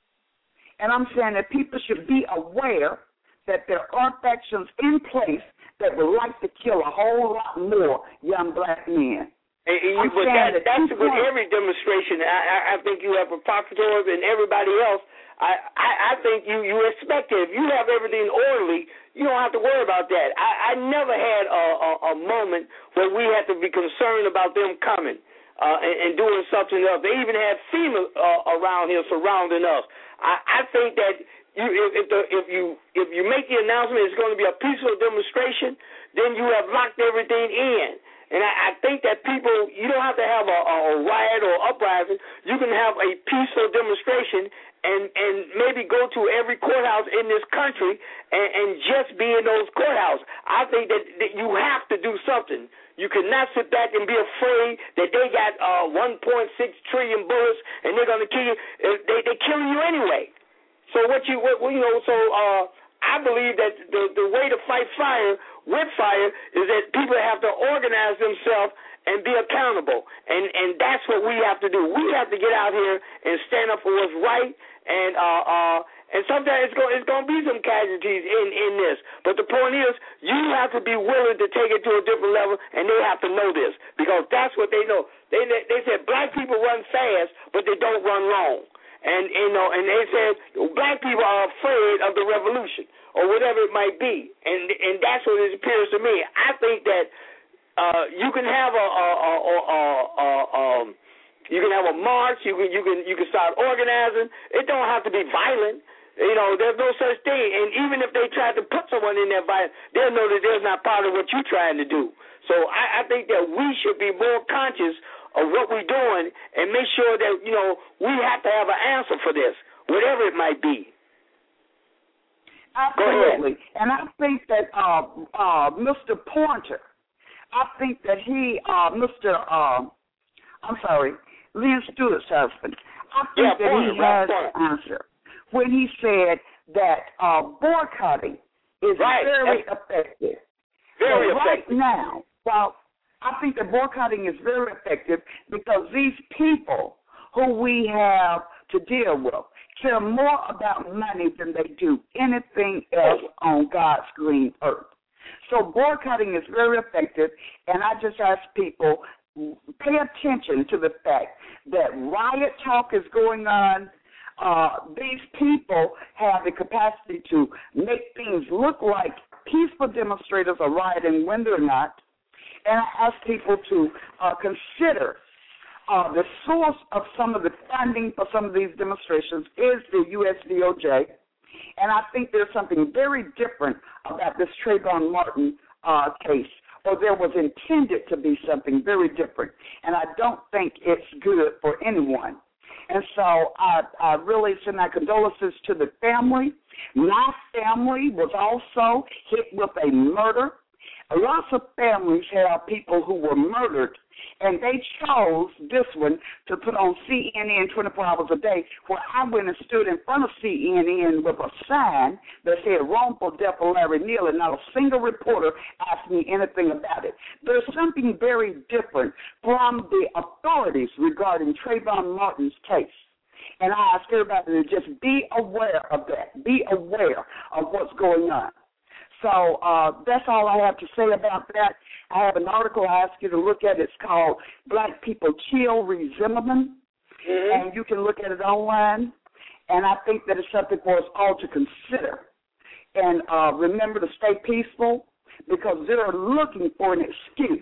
and I'm saying that people should be aware that there are factions in place that would like to kill a whole lot more young black men. And, and you, but that, that that's with every demonstration. I, I, I think you have provocateurs and everybody else. I, I, I think you, you expect it. If you have everything orderly, you don't have to worry about that. I, I never had a, a, a moment where we had to be concerned about them coming uh, and, and doing something else. They even had FEMA uh, around here surrounding us. I, I think that you, if, if, the, if you if you make the announcement it's going to be a peaceful demonstration, then you have locked everything in. And I, I think that people, you don't have to have a, a riot or uprising. You can have a peaceful demonstration and, and maybe go to every courthouse in this country and, and just be in those courthouses. I think that, that you have to do something. You cannot sit back and be afraid that they got uh, one point six trillion bullets and they're going to kill you. They, they're killing you anyway. So what you, what, you know, so uh, I believe that the, the way to fight fire with fire is that people have to organize themselves and be accountable. And, and that's what we have to do. We have to get out here and stand up for what's right. And uh, uh, and sometimes it's going it's going to be some casualties in, in this. But the point is, you have to be willing to take it to a different level, and they have to know this because that's what they know. They they said black people run fast, but they don't run long. And you know, and they said black people are afraid of the revolution or whatever it might be, and and that's what it appears to me. I think that uh, you can have a, a, a, a, a um, you can have a march, you can you can you can start organizing. It don't have to be violent. You know, there's no such thing. And even if they try to put someone in that violence, they'll know that there's not part of what you're trying to do. So I, I think that we should be more conscious of what we're doing and make sure that, you know, we have to have an answer for this, whatever it might be. Absolutely. And I think that uh, uh, Mister Pointer, I think that he, uh, Mister Uh, I'm sorry, Lynn Stewart's husband, I think yeah, that Pointer, he has an answer when he said that uh, boycotting is right. very That's effective. Very so effective. Right now, well, I think that boycotting is very effective because these people who we have to deal with care more about money than they do anything else on God's green earth. So boycotting is very effective, and I just ask people, pay attention to the fact that riot talk is going on. Uh, these people have the capacity to make things look like peaceful demonstrators are rioting when they're not. And I ask people to uh, consider uh, the source of some of the funding for some of these demonstrations is the U S D O J. And I think there's something very different about this Trayvon Martin uh, case, or there was intended to be something very different. And I don't think it's good for anyone. And so I, I really send my condolences to the family. My family was also hit with a murder. Lots of families have people who were murdered, and they chose this one to put on C N N twenty-four hours a day, where I went and stood in front of C N N with a sign that said wrongful death of Larry Neal, and not a single reporter asked me anything about it. There's something very different from the authorities regarding Trayvon Martin's case. And I ask everybody to just be aware of that, be aware of what's going on. So uh, that's all I have to say about that. I have an article I ask you to look at. It's called Black People Chill Resentment, mm-hmm. and you can look at it online. And I think that it's something for us all to consider. And uh, remember to stay peaceful, because they're looking for an excuse.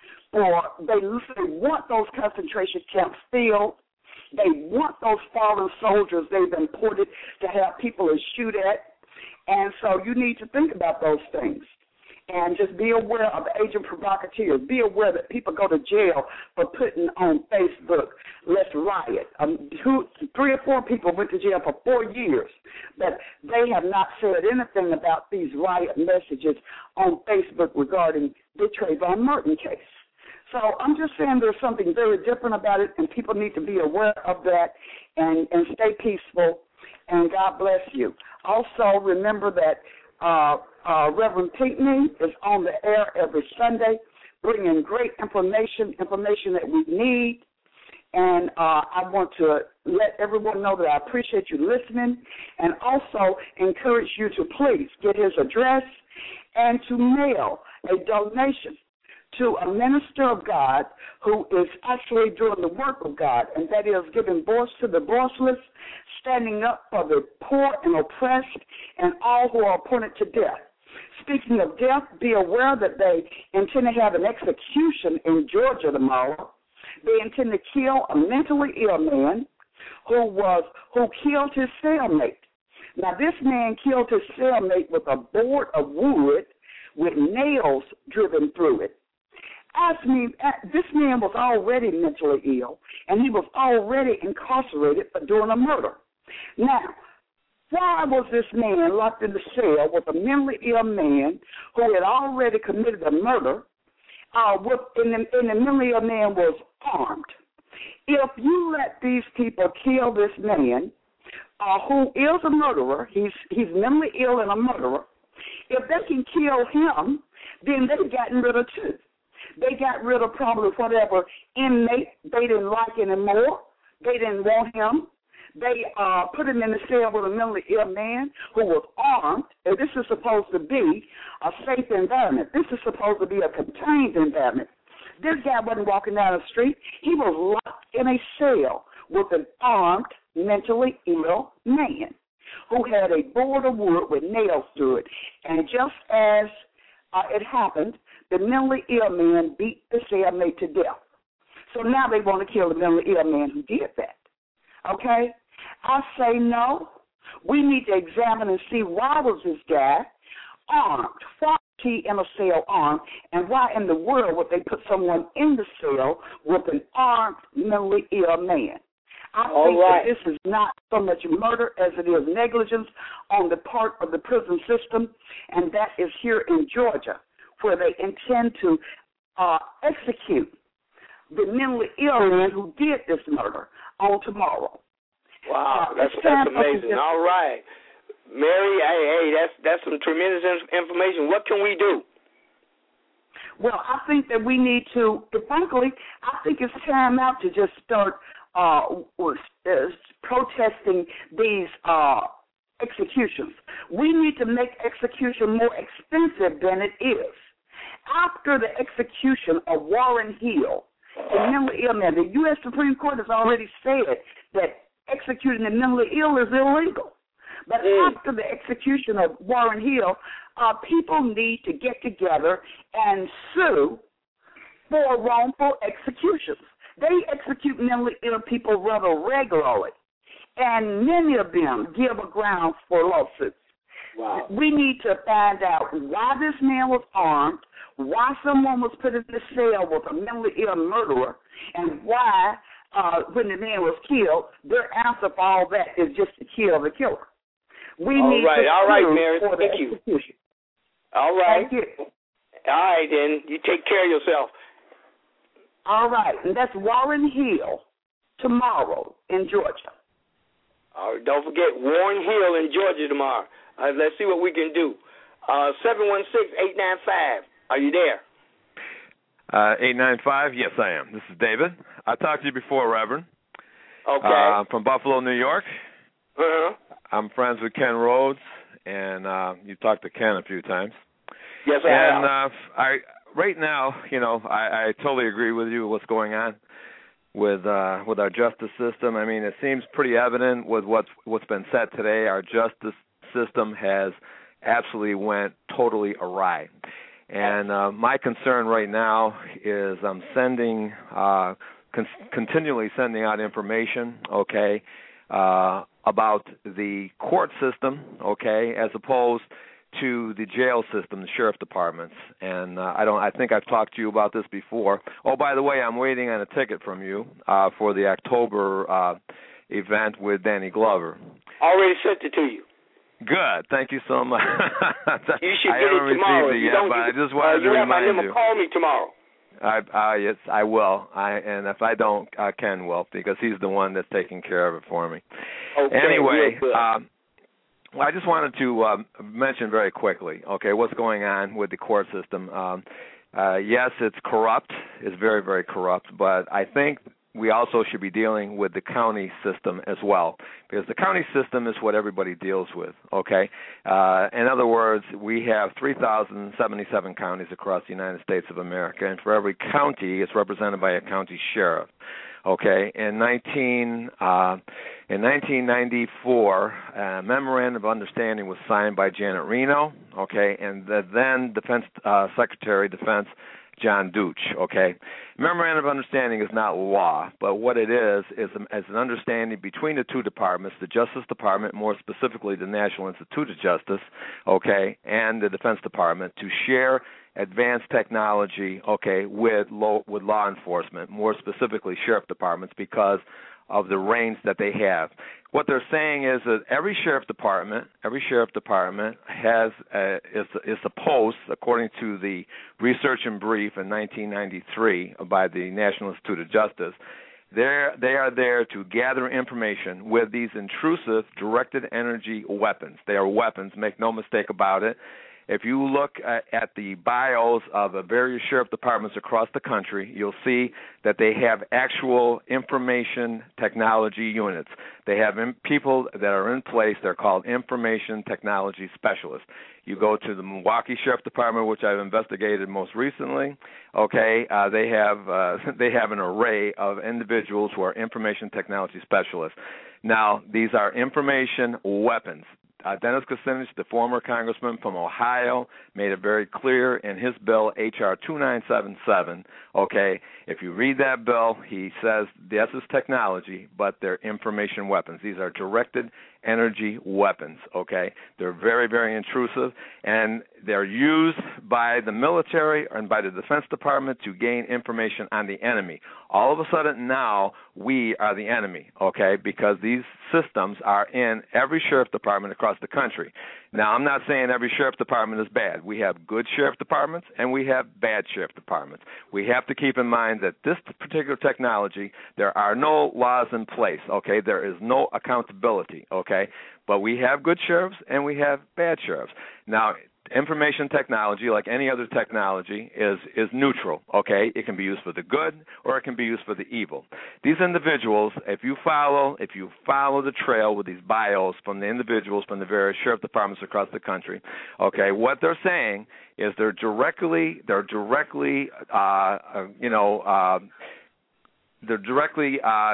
For they, they want those concentration camps filled. They want those fallen soldiers they've imported to have people to shoot at. And so you need to think about those things. And just be aware of agent provocateurs. Be aware that people go to jail for putting on Facebook, let's riot. Um, two, three or four people went to jail for four years, but they have not said anything about these riot messages on Facebook regarding the Trayvon Martin case. So I'm just saying there's something very different about it, and people need to be aware of that and, and stay peaceful, and God bless you. Also, remember that uh, uh, Reverend Pinckney is on the air every Sunday, bringing great information, information that we need. And uh, I want to let everyone know that I appreciate you listening, and also encourage you to please get his address and to mail a donation to a minister of God who is actually doing the work of God, and that is giving voice to the voiceless, standing up for the poor and oppressed, and all who are appointed to death. Speaking of death, be aware that they intend to have an execution in Georgia tomorrow. They intend to kill a mentally ill man who was who killed his cellmate. Now, this man killed his cellmate with a board of wood with nails driven through it. Ask me, this man was already mentally ill, and he was already incarcerated for doing a murder. Now, why was this man locked in the cell with a mentally ill man who had already committed a murder, uh, with, and, the, and the mentally ill man was armed? If you let these people kill this man, uh, who is a murderer, he's, he's mentally ill and a murderer, if they can kill him, then they've gotten rid of two. They got rid of probably whatever inmate they didn't like anymore. They didn't want him. They uh, put him in the cell with a mentally ill man who was armed. And this is supposed to be a safe environment. This is supposed to be a contained environment. This guy wasn't walking down the street. He was locked in a cell with an armed, mentally ill man who had a board of wood with nails through it. And just as uh, it happened, the mentally ill man beat the cellmate to death. So now they want to kill the mentally ill man who did that. Okay? I say no. We need to examine and see why was this guy armed, why was he in a cell armed, and why in the world would they put someone in the cell with an armed, mentally ill man? I All think right. that this is not so much murder as it is negligence on the part of the prison system, and that is here in Georgia, where they intend to uh, execute the mentally ill man who did this murder on tomorrow. Wow, uh, that's that's amazing. All right, Mary, hey, hey, that's that's some tremendous information. What can we do? Well, I think that we need to, frankly, I think it's time out to just start uh, protesting these uh, executions. We need to make execution more expensive than it is. After the execution of Warren Hill, a mentally ill man, the U S Supreme Court has already said that executing the mentally ill is illegal. But mm. after the execution of Warren Hill, uh, people need to get together and sue for wrongful executions. They execute mentally ill people rather regularly, and many of them give a ground for lawsuits. Wow. We need to find out why this man was armed, why someone was put in the cell with a mentally ill murderer, and why, uh, when the man was killed, their answer for all that is just to kill the killer. We all need right, to all right, Mary, for thank the you. execution. All right. Thank you. All right, then. You take care of yourself. All right, and that's Warren Hill tomorrow in Georgia. All right, don't forget Warren Hill in Georgia tomorrow. Uh, let's see what we can do. Uh, seven one six, eight nine five. Are you there? Uh, eight nine five, yes, I am. This is David. I talked to you before, Reverend. Okay. Uh, from Buffalo, New York. Uh-huh. I'm friends with Ken Rhodes, and uh, you've talked to Ken a few times. Yes, I and, have. Uh, I right now, you know, I, I totally agree with you with what's going on with uh, with our justice system. I mean, it seems pretty evident with what's what's been said today. Our justice system has absolutely went totally awry. And uh, my concern right now is I'm sending, uh, con- continually sending out information, okay, uh, about the court system, okay, as opposed to the jail system, the sheriff departments. And uh, I don't. I think I've talked to you about this before. Oh, by the way, I'm waiting on a ticket from you uh, for the October uh, event with Danny Glover. Already sent it to you. Good. Thank you so much. You should I get haven't it tomorrow. received it you yet, don't, but you, I just wanted uh, to you remind have my number. you. Call me tomorrow. I, uh, yes, I will. I, and if I don't, uh, Ken will, because he's the one that's taking care of it for me. Okay, anyway, real good. um, well, I just wanted to um, mention very quickly, okay, what's going on with the court system. Um, uh, yes, it's corrupt. It's very, very corrupt. But I think we also should be dealing with the county system as well, because the county system is what everybody deals with, okay? Uh, in other words, we have three thousand seventy-seven counties across the United States of America, and for every county, it's represented by a county sheriff, okay? In nineteen uh, in nineteen ninety-four, a memorandum of understanding was signed by Janet Reno, okay, and the then Defense uh, Secretary of Defense John Deutsch, okay? Memorandum of Understanding is not law, but what it is is, is an understanding between the two departments, the Justice Department, more specifically the National Institute of Justice, okay, and the Defense Department, to share advanced technology, okay, with law, with law enforcement, more specifically sheriff departments, because of the range that they have. What they're saying is that every sheriff department, every sheriff department has a, is, is supposed, according to the research and brief in nineteen ninety-three by the National Institute of Justice, they're, they are there to gather information with these intrusive directed energy weapons. They are weapons, make no mistake about it. If you look at, at the bios of the various sheriff departments across the country, you'll see that they have actual information technology units. They have in, people that are in place. They're called information technology specialists. You go to the Milwaukee Sheriff Department, which I've investigated most recently. Okay, uh, they have uh, they have an array of individuals who are information technology specialists. Now, these are information weapons. Uh, Dennis Kucinich, the former congressman from Ohio, made it very clear in his bill, H R two nine seven seven, okay, if you read that bill, he says, yes, it's technology, but they're information weapons. These are directed energy weapons, okay? They're very, very intrusive, and they're used by the military and by the Defense Department to gain information on the enemy. All of a sudden now, we are the enemy, okay, because these systems are in every sheriff department across the country. Now, I'm not saying every sheriff department is bad. We have good sheriff departments, and we have bad sheriff departments. We have to keep in mind that this particular technology, there are no laws in place, okay? There is no accountability, okay? But we have good sheriffs, and we have bad sheriffs. Now, information technology, like any other technology, is is neutral, okay? It can be used for the good or it can be used for the evil. These individuals, if you follow if you follow the trail with these bios from the individuals from the various sheriff departments across the country, okay, what they're saying is they're directly they're directly uh, uh, you know uh, they're directly uh,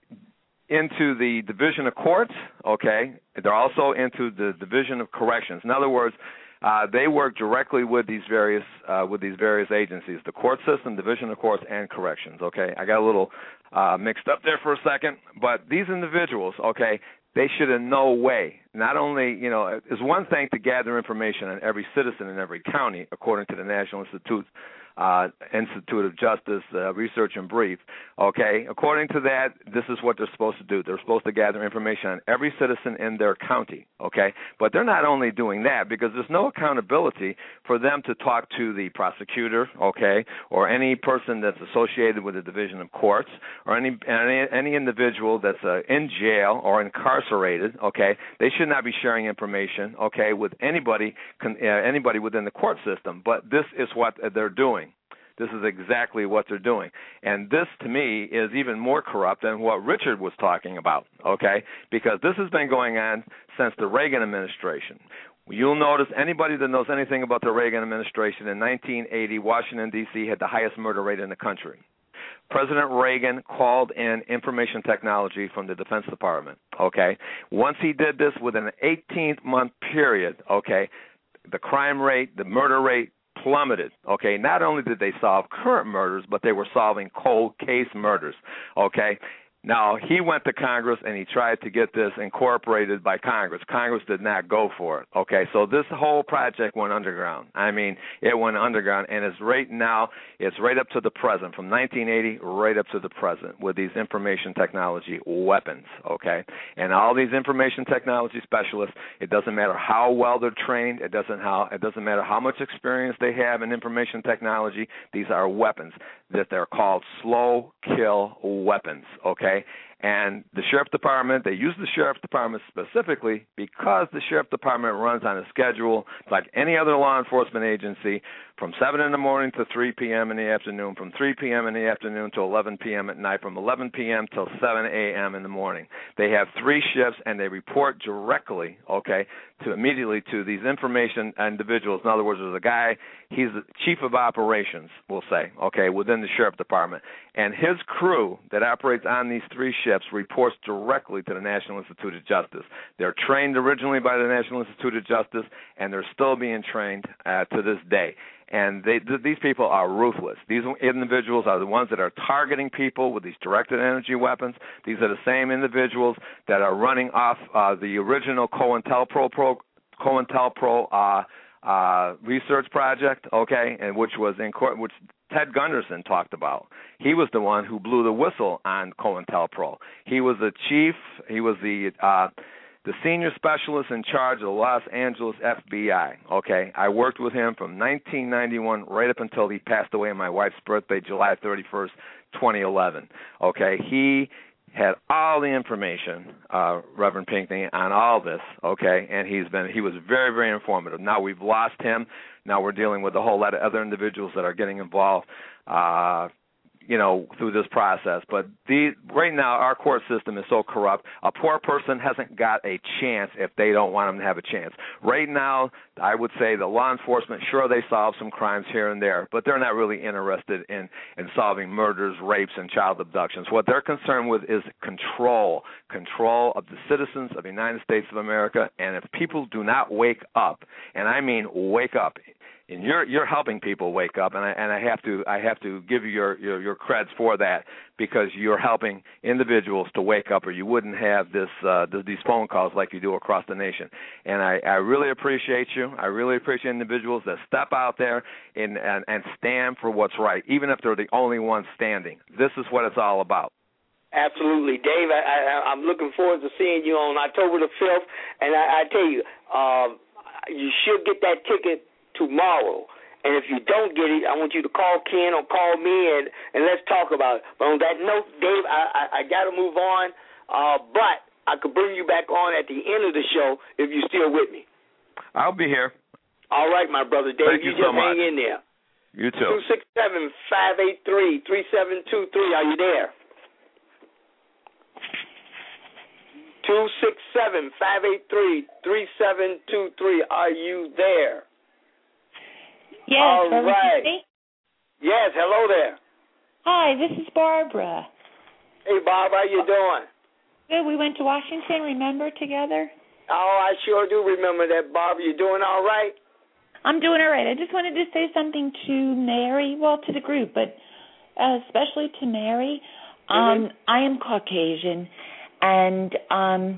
into the Division of Courts, okay? They're also into the Division of Corrections. In other words, Uh, they work directly with these various uh, with these various agencies, the court system, Division of Courts, and Corrections. Okay, I got a little uh, mixed up there for a second, but these individuals, okay, they should in no way, not only, you know, it's one thing to gather information on every citizen in every county, according to the National Institute Uh, Institute of Justice uh, Research and Brief. Okay, according to that, this is what they're supposed to do. They're supposed to gather information on every citizen in their county. Okay, but they're not only doing that because there's no accountability for them to talk to the prosecutor, okay, or any person that's associated with the Division of Courts, or any any, any individual that's uh, in jail or incarcerated. Okay, they should not be sharing information, okay, with anybody uh, anybody within the court system. But this is what they're doing. This is exactly what they're doing. And this, to me, is even more corrupt than what Richard was talking about, okay, because this has been going on since the Reagan administration. You'll notice anybody that knows anything about the Reagan administration, in nineteen eighty, Washington, D C had the highest murder rate in the country. President Reagan called in information technology from the Defense Department, okay. Once he did this within an eighteen-month period, okay, the crime rate, the murder rate, plummeted. Okay, not only did they solve current murders, but they were solving cold case murders. Okay, now he went to Congress and he tried to get this incorporated by Congress. Congress did not go for it. Okay, so this whole project went underground. I mean, it went underground, and it's right now, it's right up to the present, from nineteen eighty right up to the present, with these information technology weapons. Okay, and all these information technology specialists, it doesn't matter how well they're trained, it doesn't how it doesn't matter how much experience they have in information technology. These are weapons that they're called slow kill weapons. Okay. And the Sheriff Department, they use the Sheriff Department specifically because the Sheriff Department runs on a schedule like any other law enforcement agency, from seven in the morning to three p.m. in the afternoon, from three p.m. in the afternoon to eleven p.m. at night, from eleven p.m. till seven a.m. in the morning. They have three shifts, and they report directly, okay, to immediately to these information individuals. In other words, there's a guy, he's the chief of operations, we'll say, okay, within the Sheriff Department. And his crew that operates on these three shifts reports directly to the National Institute of Justice. They're trained originally by the National Institute of Justice, and they're still being trained uh, to this day. And they, th- these people are ruthless. These individuals are the ones that are targeting people with these directed energy weapons. These are the same individuals that are running off uh, the original COINTELPRO, pro, COINTELPRO uh, uh, research project, okay, and which was in court, which Ted Gunderson talked about. He was the one who blew the whistle on COINTELPRO. He was the chief. He was the uh, the senior specialist in charge of the Los Angeles F B I. Okay, I worked with him from nineteen ninety-one right up until he passed away on my wife's birthday, July thirty-first, twenty eleven. Okay, he had all the information, uh, Reverend Pinckney, on all this. Okay, and he's been he was very, very informative. Now we've lost him. Now we're dealing with a whole lot of other individuals that are getting involved, uh, you know, through this process. But the, right now our court system is so corrupt, a poor person hasn't got a chance if they don't want them to have a chance. Right now, I would say the law enforcement, sure, they solve some crimes here and there, but they're not really interested in, in solving murders, rapes, and child abductions. What they're concerned with is control, control of the citizens of the United States of America. And if people do not wake up, and I mean wake up, and you're you're helping people wake up, and I and I have to I have to give you your, your, your creds for that, because you're helping individuals to wake up, or you wouldn't have this uh, these phone calls like you do across the nation. And I, I really appreciate you. I really appreciate individuals that step out there and, and and stand for what's right, even if they're the only ones standing. This is what it's all about. Absolutely, Dave. I, I, I'm looking forward to seeing you on October the fifth, and I, I tell you, uh, you should get that ticket tomorrow. And if you don't get it, I want you to call Ken or call me, and, and let's talk about it. But on that note, Dave, I, I, I got to move on, uh, but I could bring you back on at the end of the show if you're still with me. I'll be here. All right, my brother. Dave, Thank you, you just so hang much. in there. You too. two six seven, five eight three, three seven two three. Are you there? two six seven, five eight three, three seven two three. Are you there? Yes. All right. Me? Yes, hello there. Hi, this is Barbara. Hey, Bob, how you doing? Good. We went to Washington, remember, together? Oh, I sure do remember that, Bob. You doing all right? I'm doing all right. I just wanted to say something to Mary, well, to the group, but uh, especially to Mary. Um, Mm-hmm. I am Caucasian, and um,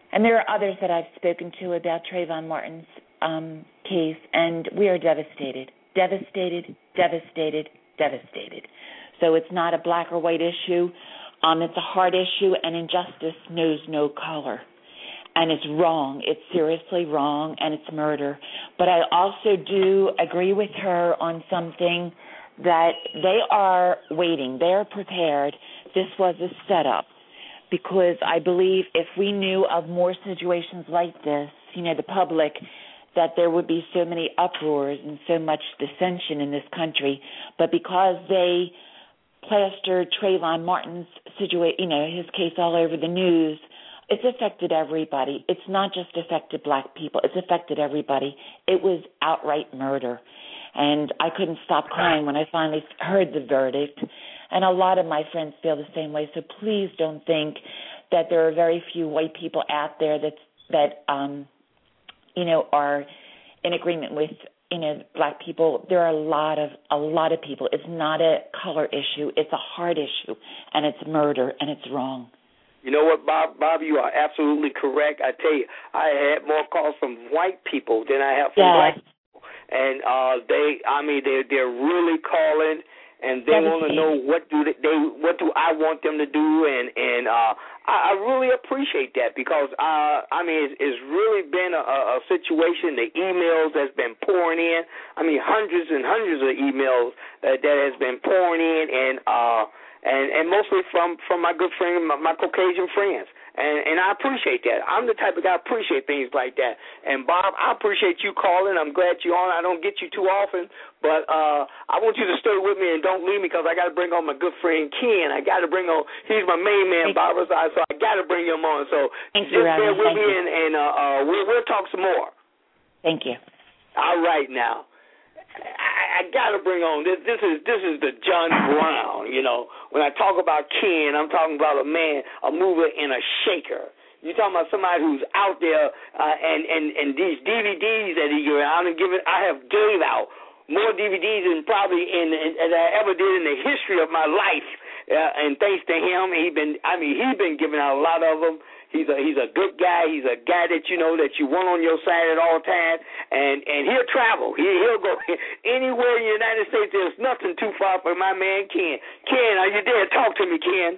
And there are others that I've spoken to about Trayvon Martin's um, case, and we are devastated, devastated, devastated, devastated. So it's not a black or white issue. Um, it's a hard issue, and injustice knows no color. And it's wrong. It's seriously wrong, and it's murder. But I also do agree with her on something, that they are waiting. They are prepared. This was a setup, because I believe if we knew of more situations like this, you know, the public, that there would be so many uproars and so much dissension in this country. But because they plastered Trayvon Martin's situation, you know, his case all over the news, it's affected everybody. It's not just affected black people. It's affected everybody. It was outright murder. And I couldn't stop crying when I finally heard the verdict. And a lot of my friends feel the same way. So please don't think that there are very few white people out there that, that um, you know, are in agreement with, you know, black people. There are a lot of a lot of people. It's not a color issue. It's a heart issue, and it's murder, and it's wrong. You know what, Bob? Bob, you are absolutely correct. I tell you, I had more calls from white people than I have from yes. black people, and uh, they, I mean, they they're really calling, and they want to know what do they, they what do I want them to do, and and uh, I, I really appreciate that, because uh, I mean, it's, it's really been a, a situation. The emails that's been pouring in, I mean, hundreds and hundreds of emails that, that has been pouring in, and uh. And, and mostly from, from my good friend, my, my Caucasian friends. And, and I appreciate that. I'm the type of guy I appreciate things like that. And, Bob, I appreciate you calling. I'm glad you're on. I don't get you too often. But uh, I want you to stay with me and don't leave me, because I got to bring on my good friend Ken. I got to bring on, he's my main man, Barbara, so I got to bring him on. So Thank just you, bear with Thank me, you. and, and uh, uh, we'll, we'll talk some more. Thank you. All right, now. I, I got to bring on this. This is this is the John Brown. You know, when I talk about Ken, I'm talking about a man, a mover and a shaker. You're talking about somebody who's out there, uh, and and and these D V Ds that he gave. I don't give it. I have gave out more D V Ds than probably in, in as I ever did in the history of my life. Uh, and thanks to him, he been. I mean, he's been giving out a lot of them. He's a he's a good guy. He's a guy that you know that you want on your side at all times, and and he'll travel. He he'll go anywhere in the United States. There's nothing too far for my man Ken. Ken, are you there? Talk to me, Ken.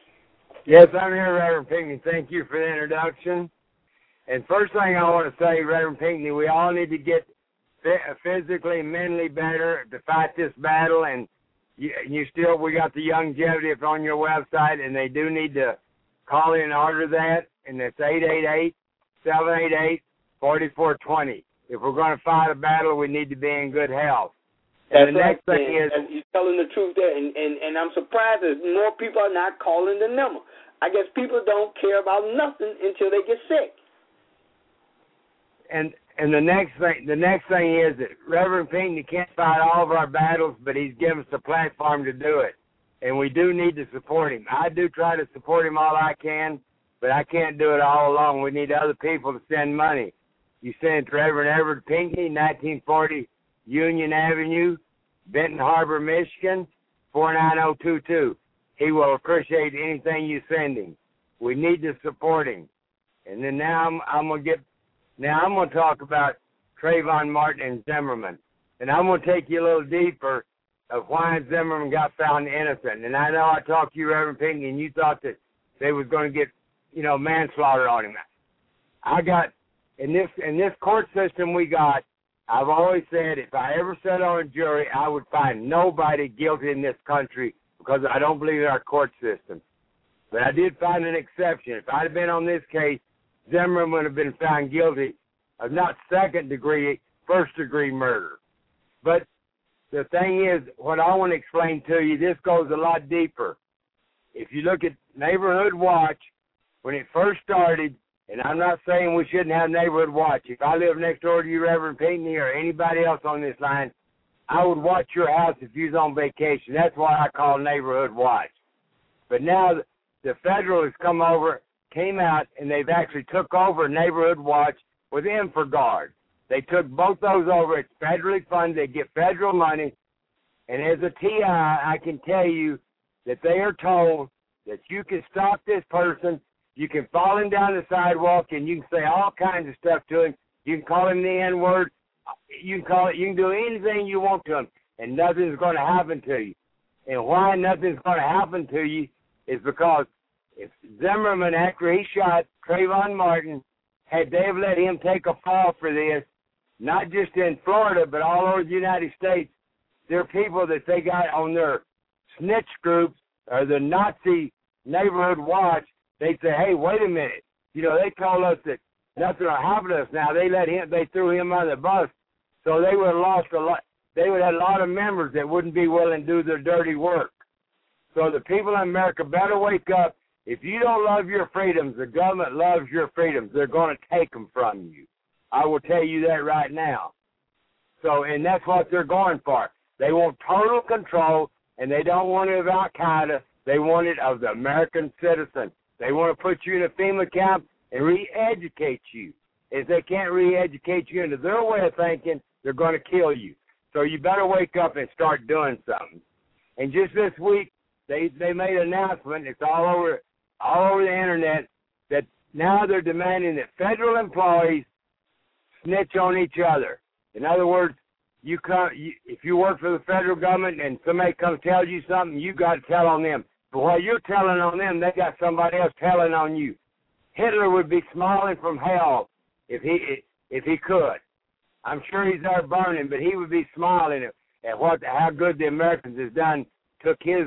Yes, I'm here, Reverend Pinckney. Thank you for the introduction. And first thing I want to say, Reverend Pinckney, we all need to get physically, mentally better to fight this battle. And you, you still, we got the longevity on your website, and they do need to call in and order that, and it's eight eight eight, seven eight eight, four four two zero. If we're going to fight a battle, we need to be in good health. And That's the next right, thing and, is... and you're telling the truth there, and, and, and I'm surprised that more people are not calling the number. I guess people don't care about nothing until they get sick. And and the next thing the next thing is that Reverend Pinckney can't fight all of our battles, but he's given us a platform to do it. And we do need to support him. I do try to support him all I can, but I can't do it all alone. We need other people to send money. You send it to Reverend Everett Pinckney, nineteen forty Union Avenue, Benton Harbor, Michigan, four nine zero two two. He will appreciate anything you send him. We need to support him. And then now I'm, I'm gonna get. Now I'm gonna talk about Trayvon Martin and Zimmerman, and I'm gonna take you a little deeper of why Zimmerman got found innocent. And I know I talked to you, Reverend Pinckney, and you thought that they was going to get, you know, manslaughter on him. I got, in this in this court system we got, I've always said if I ever sat on a jury, I would find nobody guilty in this country because I don't believe in our court system. But I did find an exception. If I'd have been on this case, Zimmerman would have been found guilty of not second degree, first degree murder. But the thing is, what I want to explain to you, this goes a lot deeper. If you look at Neighborhood Watch, when it first started, and I'm not saying we shouldn't have Neighborhood Watch. If I lived next door to you, Reverend Pinckney, or anybody else on this line, I would watch your house if you was on vacation. That's why I call Neighborhood Watch. But now the federal has come over, came out, and they've actually took over Neighborhood Watch with InfoGuard. They took both those over. It's federally funded. They get federal money. And as a T I, I can tell you that they are told that you can stop this person You can follow him down the sidewalk, and you can say all kinds of stuff to him. You can call him the N-word. You can call it. You can do anything you want to him, and nothing's going to happen to you. And why nothing's going to happen to you is because if Zimmerman, after he shot Trayvon Martin, had they have let him take a fall for this, not just in Florida, but all over the United States, there are people that they got on their snitch groups or the Nazi neighborhood watch. They say, hey, wait a minute. You know, they told us that nothing will happen to us now. They let him, they threw him under the bus. So they would have lost a lot. They would have a lot of members that wouldn't be willing to do their dirty work. So the people in America better wake up. If you don't love your freedoms, the government loves your freedoms. They're going to take them from you. I will tell you that right now. So, and that's what they're going for. They want total control, and they don't want it of Al-Qaeda. They want it of the American citizen. They want to put you in a FEMA camp and re-educate you. If they can't re-educate you into their way of thinking, they're going to kill you. So you better wake up and start doing something. And just this week, they they made an announcement. It's all over all over the internet that now they're demanding that federal employees snitch on each other. In other words, you come you, if you work for the federal government and somebody comes tell you something, you got to tell on them. But while you're telling on them, they got somebody else telling on you. Hitler would be smiling from hell if he if he could. I'm sure he's there burning, but he would be smiling at, at what how good the Americans has done. Took his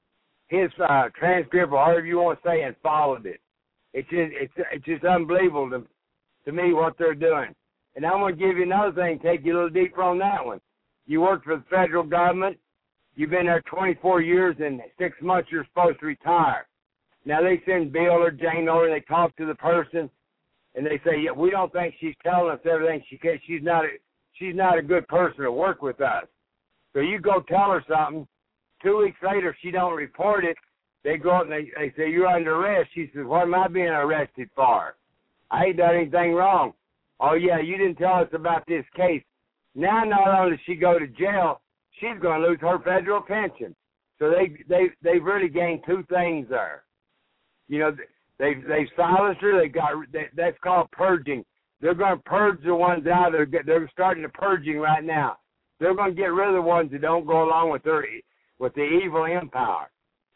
his uh, transcript or however you want to say and followed it. It's just it's it's just unbelievable to to me what they're doing. And I'm going to give you another thing, take you a little deeper on that one. You work for the federal government. You've been there twenty-four years, and six months you're supposed to retire. Now they send Bill or Jane over, and they talk to the person, and they say, yeah, we don't think she's telling us everything she can. She's not a, she's not a good person to work with us. So you go tell her something. Two weeks later, if she don't report it, they go up and they, they say, you're under arrest. She says, what am I being arrested for? I ain't done anything wrong. Oh, yeah, you didn't tell us about this case. Now not only does she go to jail, she's going to lose her federal pension. So they they they've really gained two things there. You know, they they've silenced her. They got they, that's called purging. They're going to purge the ones out. They're they're starting the purging right now. They're going to get rid of the ones that don't go along with their with the evil empire.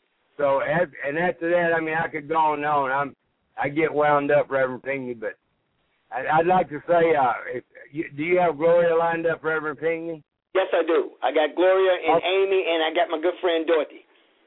So and after that, I mean, I could go on and on. I'm I get wound up, Reverend Pinckney, but I'd like to say, uh, if you, do you have Gloria lined up, Reverend Pinckney? Yes, I do. I got Gloria and okay. Amy, and I got my good friend Dorothy.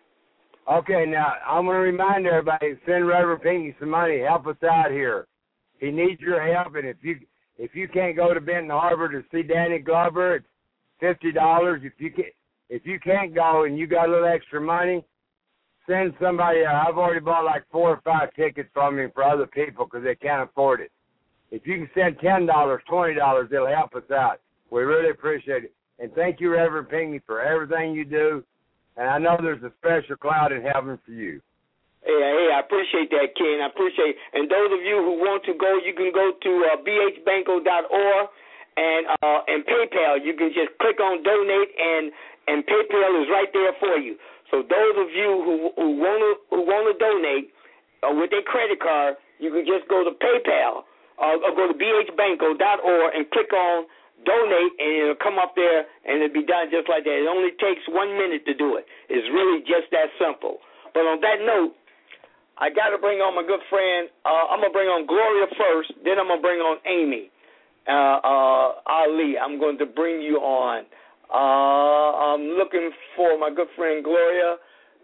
Okay, now I'm going to remind everybody, send Reverend Pinckney some money. Help us out here. He needs your help, and if you if you can't go to Benton Harbor to see Danny Glover, it's fifty dollars. If you can, if you can't go and you got a little extra money, send somebody. Uh, I've already bought like four or five tickets from him for other people because they can't afford it. If you can send ten dollars, twenty dollars, it'll help us out. We really appreciate it. And thank you, Reverend Pinckney, for everything you do. And I know there's a special cloud in heaven for you. Hey, hey, I appreciate that, Ken. I appreciate it. And those of you who want to go, you can go to uh, b h banco dot org and uh, and PayPal. You can just click on donate, and, and PayPal is right there for you. So those of you who who want to who want to donate uh, with their credit card, you can just go to PayPal uh, or go to b h banco dot org and click on donate, and it'll come up there, and it'll be done just like that. It only takes one minute to do it. It's really just that simple. But on that note, I got to bring on my good friend. Uh, I'm going to bring on Gloria first, then I'm going to bring on Amy. Uh, uh, Ali, I'm going to bring you on. Uh, I'm looking for my good friend Gloria.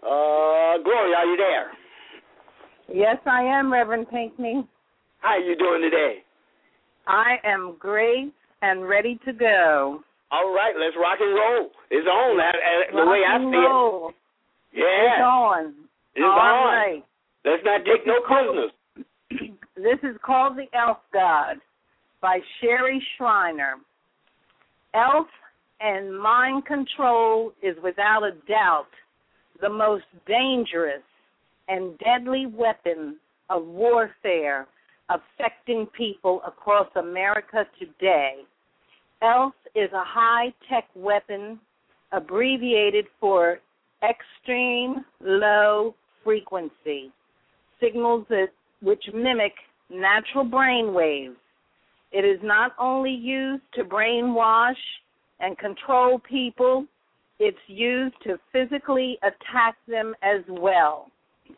Uh, Gloria, are you there? Yes, I am, Reverend Pinckney. How are you doing today? I am great and ready to go. All right, let's rock and roll. It's on. That, uh, the rock way I and see roll. it. Yeah. It's on. It's All on. right. Let's not take no prisoners. This is called The Elf God by Sherry Shriner. Elf and mind control is without a doubt the most dangerous and deadly weapon of warfare affecting people across America today. ELF is a high-tech weapon abbreviated for extreme low frequency, signals that which mimic natural brain waves. It is not only used to brainwash and control people, it's used to physically attack them as well.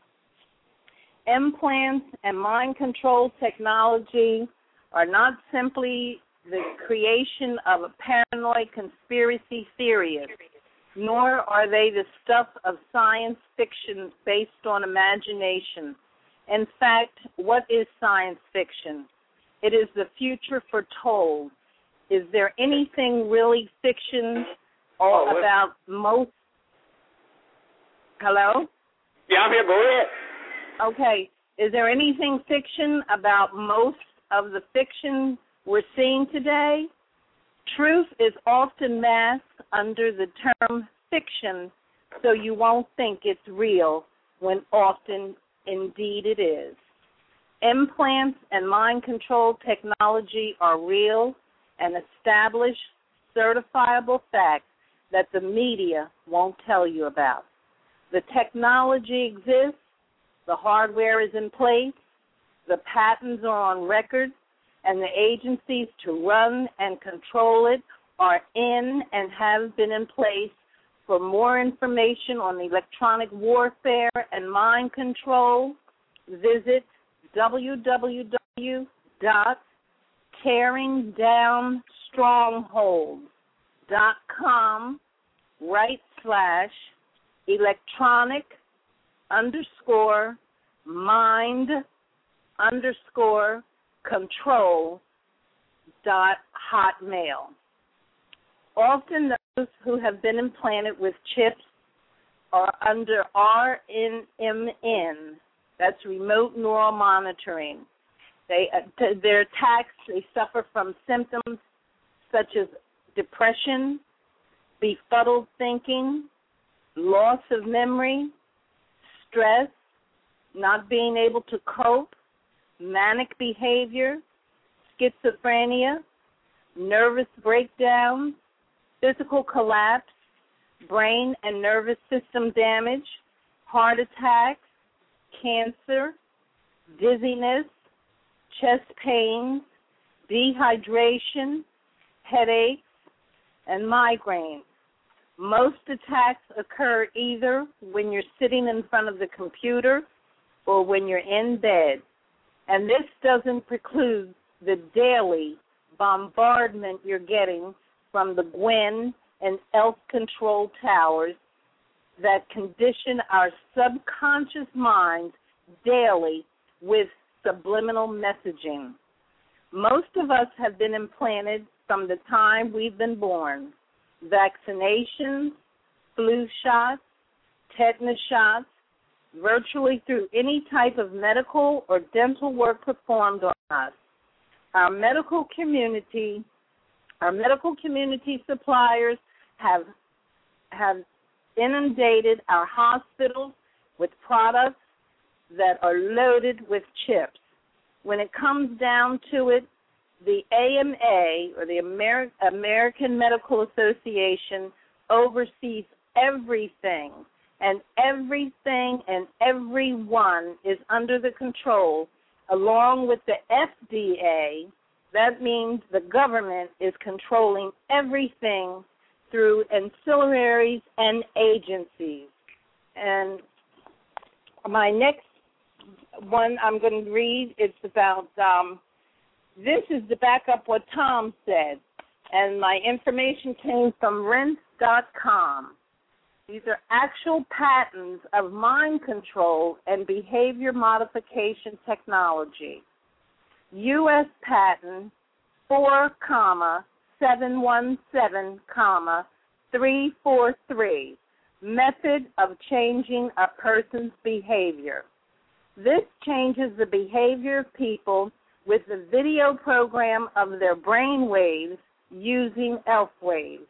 Implants and mind control technology are not simply the creation of a paranoid conspiracy theorist, nor are they the stuff of science fiction based on imagination. In fact, what is science fiction? It is the future foretold. Is there anything really fiction or oh, about most? Hello? Yeah, I'm here. Go ahead. Okay. Is there anything fiction about most of the fiction we're seeing today? Truth is often masked under the term fiction, so you won't think it's real when often indeed it is. Implants and mind control technology are real and established, certifiable facts that the media won't tell you about. The technology exists, the hardware is in place, the patents are on record, and the agencies to run and control it are in and have been in place. For more information on electronic warfare and mind control, visit w w w dot tearing down strongholds dot com right slash electronic underscore mind underscore control dot hotmail. Often those who have been implanted with chips are under R N M N, that's remote neural monitoring. They, uh, t- they're attacked, they suffer from symptoms such as depression, befuddled thinking, loss of memory, stress, not being able to cope, manic behavior, schizophrenia, nervous breakdown, physical collapse, brain and nervous system damage, heart attacks, cancer, dizziness, chest pains, dehydration, headaches, and migraines. Most attacks occur either when you're sitting in front of the computer or when you're in bed. And this doesn't preclude the daily bombardment you're getting from the Gwen and Elf Control Towers that condition our subconscious minds daily with subliminal messaging. Most of us have been implanted from the time we've been born. Vaccinations, flu shots, tetanus shots, virtually through any type of medical or dental work performed on us. Our medical community, our medical community suppliers have have inundated our hospitals with products that are loaded with chips. When it comes down to it, the A M A, or the Amer- American Medical Association, oversees everything, and everything and everyone is under the control, along with the F D A. That means the government is controlling everything through ancillaries and agencies. And my next one I'm going to read is about, um, this is to back up what Tom said, and my information came from rense dot com. These are actual patents of mind control and behavior modification technology. U S patent four, seven one seven, three four three, method of changing a person's behavior. This changes the behavior of people with the video program of their brain waves using ELF waves.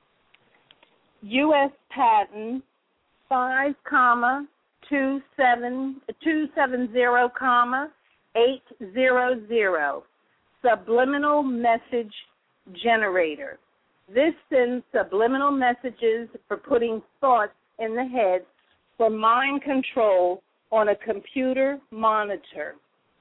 U S patent five, two seven zero, eight hundred, subliminal message generator. This sends subliminal messages for putting thoughts in the head for mind control on a computer monitor.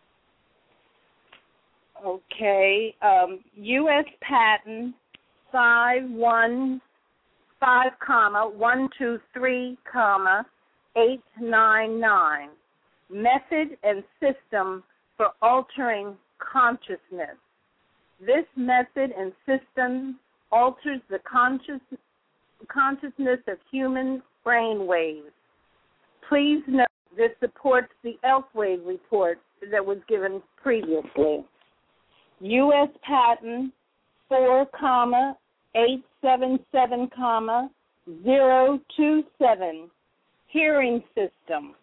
Okay. Um, U S patent five one five comma one two three comma eight nine nine. Method and system for altering consciousness. This method and system alters the conscious, consciousness of human brain waves. Please note this supports the Elfwave report that was given previously. U S patent four comma eight seven seven comma zero two seven. Hearing system.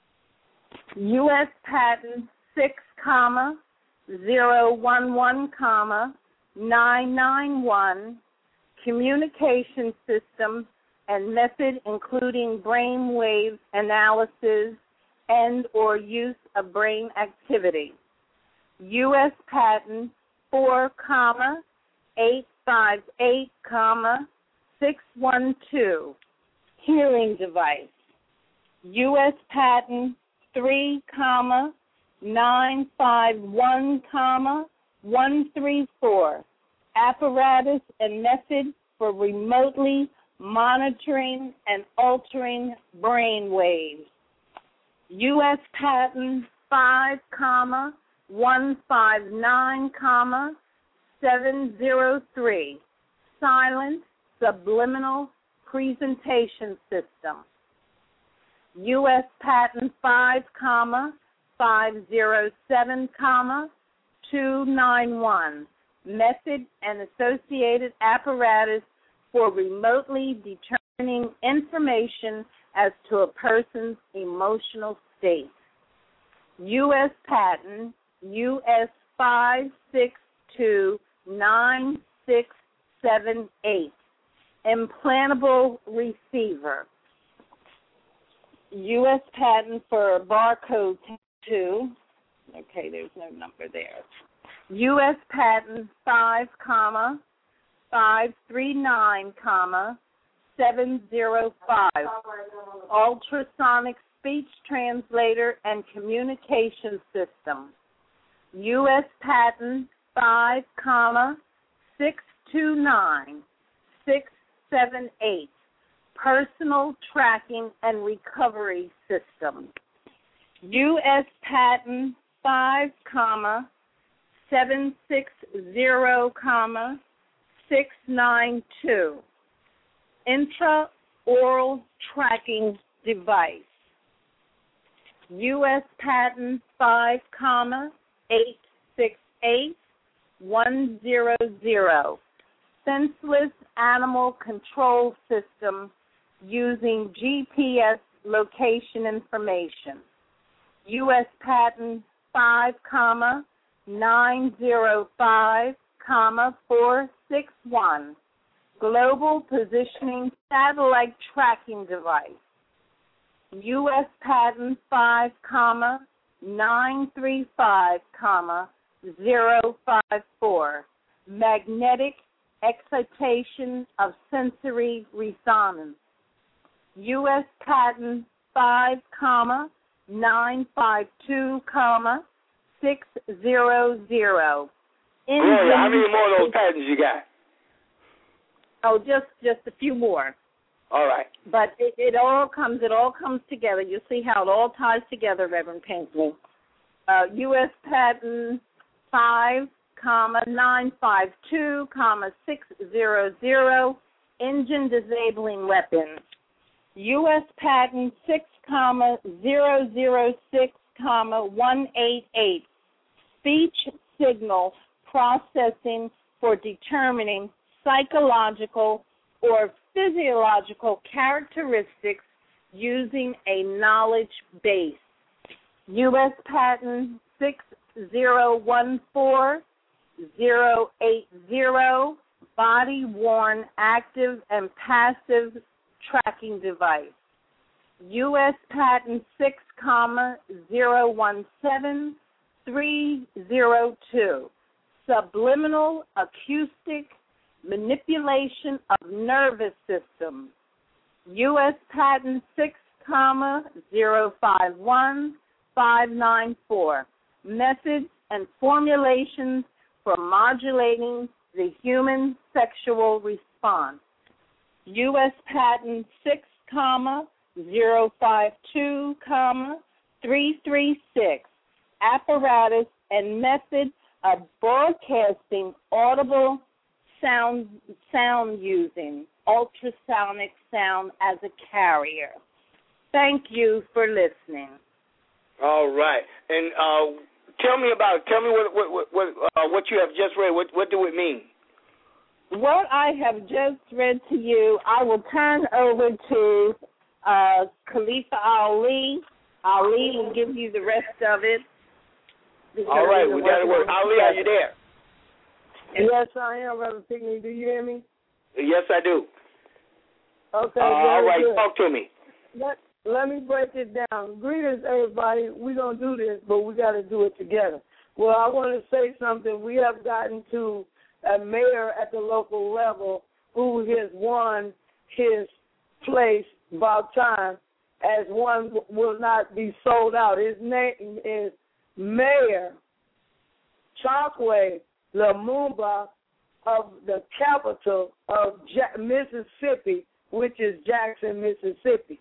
U S patent six comma zero one one comma nine nine one. Communication system and method including brain wave analysis and or use of brain activity. U S patent four comma eight five eight comma six one two. Hearing device. U S patent three comma nine five one comma one three four. Apparatus and method for remotely monitoring and altering brain waves. U S patent five comma one five nine comma seven zero three. Silent subliminal presentation system. U S patent five comma five zero seven comma two nine one. Method and associated apparatus for remotely determining information as to a person's emotional state. U S patent U S five six two nine six seven eight. Implantable receiver. U S patent for barcode tattoo. Okay, there's no number there. U S patent five comma five three nine comma seven zero five. Ultrasonic speech translator and communication system. U S patent five comma six two nine six seven eight. Personal tracking and recovery system. U S patent five comma seven six zero comma six nine two. Intraoral tracking device. U S patent five comma eight six eight one zero zero. Senseless animal control system using G P S location information. U S patent five comma nine zero five comma four six one. Global positioning satellite tracking device. U S patent five comma nine three five comma zero five four. Magnetic excitation of sensory resonance. U S patent five comma nine five two comma six zero zero. Gloria, how many more of those patents you got? Oh, just just a few more. All right. But it, it all comes it all comes together. You see how it all ties together, Reverend Pinckney. Uh, U S patent five comma nine five two comma six zero zero. Engine disabling weapons. U S patent six comma zero zero six comma one eight eight. Speech signal processing for determining psychological or physiological characteristics using a knowledge base. U S patent six zero one four zero eight zero. Body-worn active and passive tracking device. U S patent six comma zero one seven three zero two. Subliminal acoustic manipulation of nervous system. U S patent six comma zero five one five nine four. Methods and formulations for modulating the human sexual response. U S Patent six, zero five two, three three six. Apparatus and method of broadcasting audible sound sound using ultrasonic sound as a carrier. Thank you for listening. All right, and uh, tell me about tell me what what what uh, what you have just read. What what do it mean? What I have just read to you, I will turn over to uh, Khalifa Ali. Ali will give you the rest of it. All right, we got to work. Ali, are you there? Yes, I am, Reverend Pinkney. Do you hear me? Yes, I do. Okay. Uh, all right, good. talk to me. Let, let me break it down. Greetings, everybody. We're going to do this, but we got to do it together. Well, I want to say something. We have gotten to a mayor at the local level who has won his place about time, as one will not be sold out. His name is Mayor Chokwe Lumumba of the capital of ja- Mississippi, which is Jackson, Mississippi.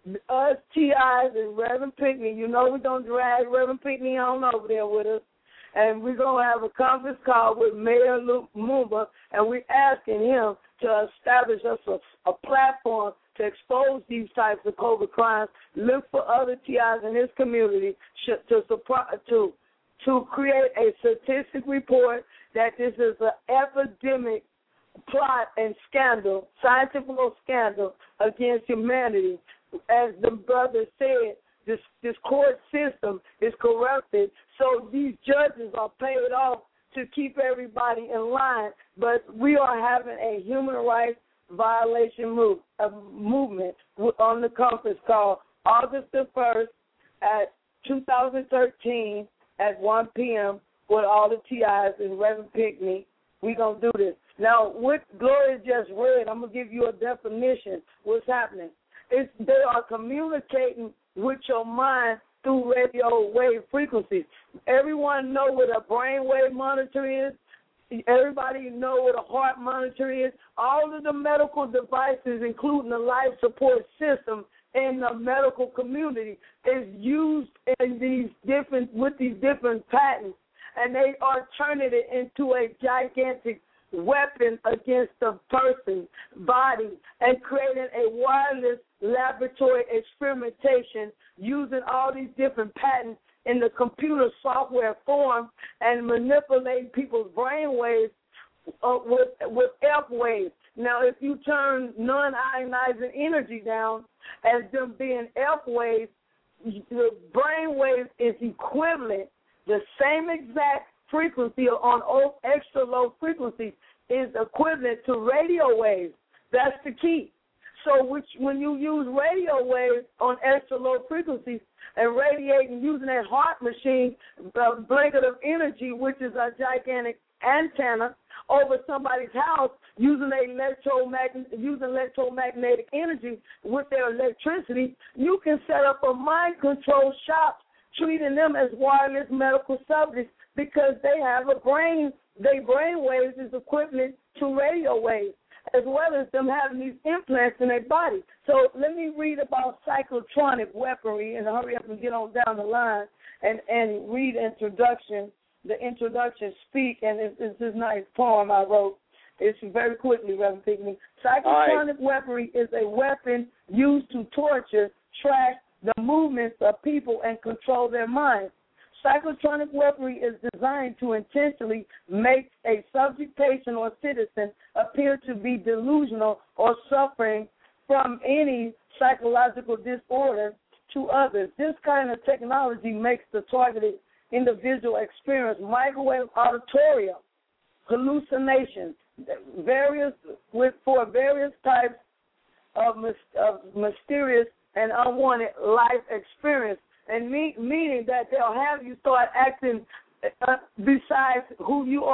Us T Is and Reverend Pinkney, you know we're going to drag Reverend Pinkney on over there with us, and we're going to have a conference call with Mayor Lumumba, and we're asking him to establish us a, a platform to expose these types of COVID crimes, look for other T Is in his community to to to create a statistic report that this is an epidemic plot and scandal, scientific scandal against humanity. As the brother said, this this court system is corrupted, so these judges are paid off to keep everybody in line, but we are having a human rights violation move, a movement on the conference call August the first at two thousand thirteen at one p.m. with all the T Is and Reverend Pinkney. We're going to do this. Now, what Gloria just read, I'm going to give you a definition. What's happening? It's, they are communicating with your mind through radio wave frequencies. Everyone know what a brain wave monitor is. Everybody know what a heart monitor is. All of the medical devices, including the life support system in the medical community, is used in these different with these different patents, and they are turning it into a gigantic weapon against the person's body and creating a wireless laboratory experimentation using all these different patents in the computer software form and manipulating people's brain waves uh, with with F waves. Now, if you turn non-ionizing energy down as them being F waves, the brain wave is equivalent. The same exact frequency on extra low frequency is equivalent to radio waves. That's the key. So which, when you use radio waves on extra low frequencies and radiating using that heart machine, a blanket of energy, which is a gigantic antenna, over somebody's house using electromagnet using electromagnetic energy with their electricity, you can set up a mind control shop treating them as wireless medical subjects because they have a brain, their brain waves is equivalent to radio waves, as well as them having these implants in their body. So let me read about psychotronic weaponry and hurry up and get on down the line and, and read introduction, the introduction speak, and it's, it's this nice poem I wrote. It's very quickly, Reverend Pinkney. Psychotronic right. weaponry is a weapon used to torture, track the movements of people and control their minds. Psychotronic weaponry is designed to intentionally make a subject, patient, or citizen appear to be delusional or suffering from any psychological disorder to others. This kind of technology makes the targeted individual experience microwave auditoria, hallucinations, various with for various types of, of mysterious and unwanted life experience, and me, meaning that they'll have you start acting uh, besides who you are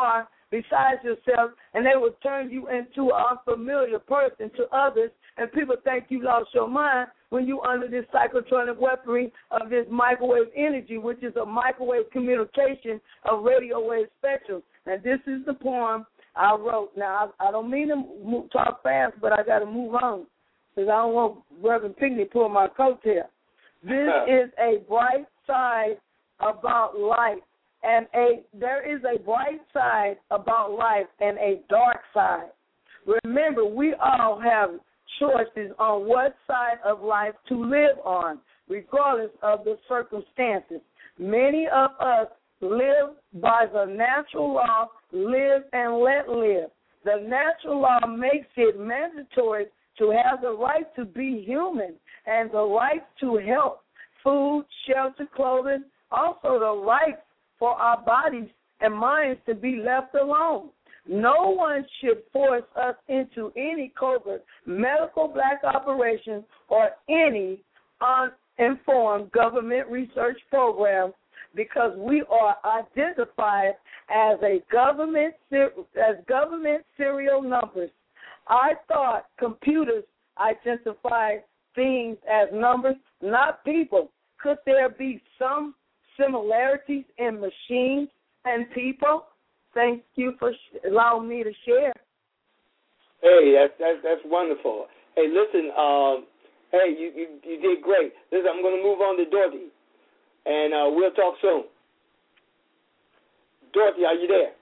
besides yourself, and they will turn you into an unfamiliar person to others, and people think you lost your mind when you under this psychotronic weaponry of this microwave energy, which is a microwave communication of radio wave spectrum. And this is the poem I wrote. Now, I, I don't mean to move, talk fast, but I got to move on because I don't want Reverend Pinckney to pull my coattail. This is a bright side about life, and a there is a bright side about life and a dark side. Remember, we all have choices on what side of life to live on, regardless of the circumstances. Many of us live by the natural law, live and let live. The natural law makes it mandatory to have the right to be human and the right to health, food, shelter, clothing, also the right for our bodies and minds to be left alone. No one should force us into any covert medical black operation or any uninformed government research program because we are identified as a government as government serial numbers. I thought computers identified things as numbers, not people. Could there be some similarities in machines and people? Thank you for allowing me to share. Hey, that's that's, that's wonderful. Hey, listen, um, hey, you, you you did great. Listen, I'm going to move on to Dorothy, and uh, we'll talk soon. Dorothy, are you there?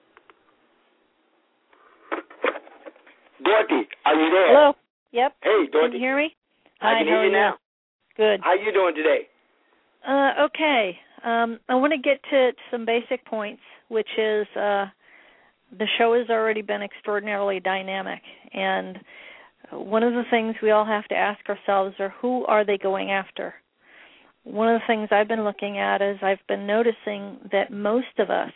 Dorothy, are you there? Hello. Yep. Hey, Dorothy. Can you hear me? I Hi, can how hear are you now. Good. How you doing today? Uh, okay. Um, I want to get to some basic points, which is uh, the show has already been extraordinarily dynamic, and one of the things we all have to ask ourselves are who are they going after? One of the things I've been looking at is I've been noticing that most of us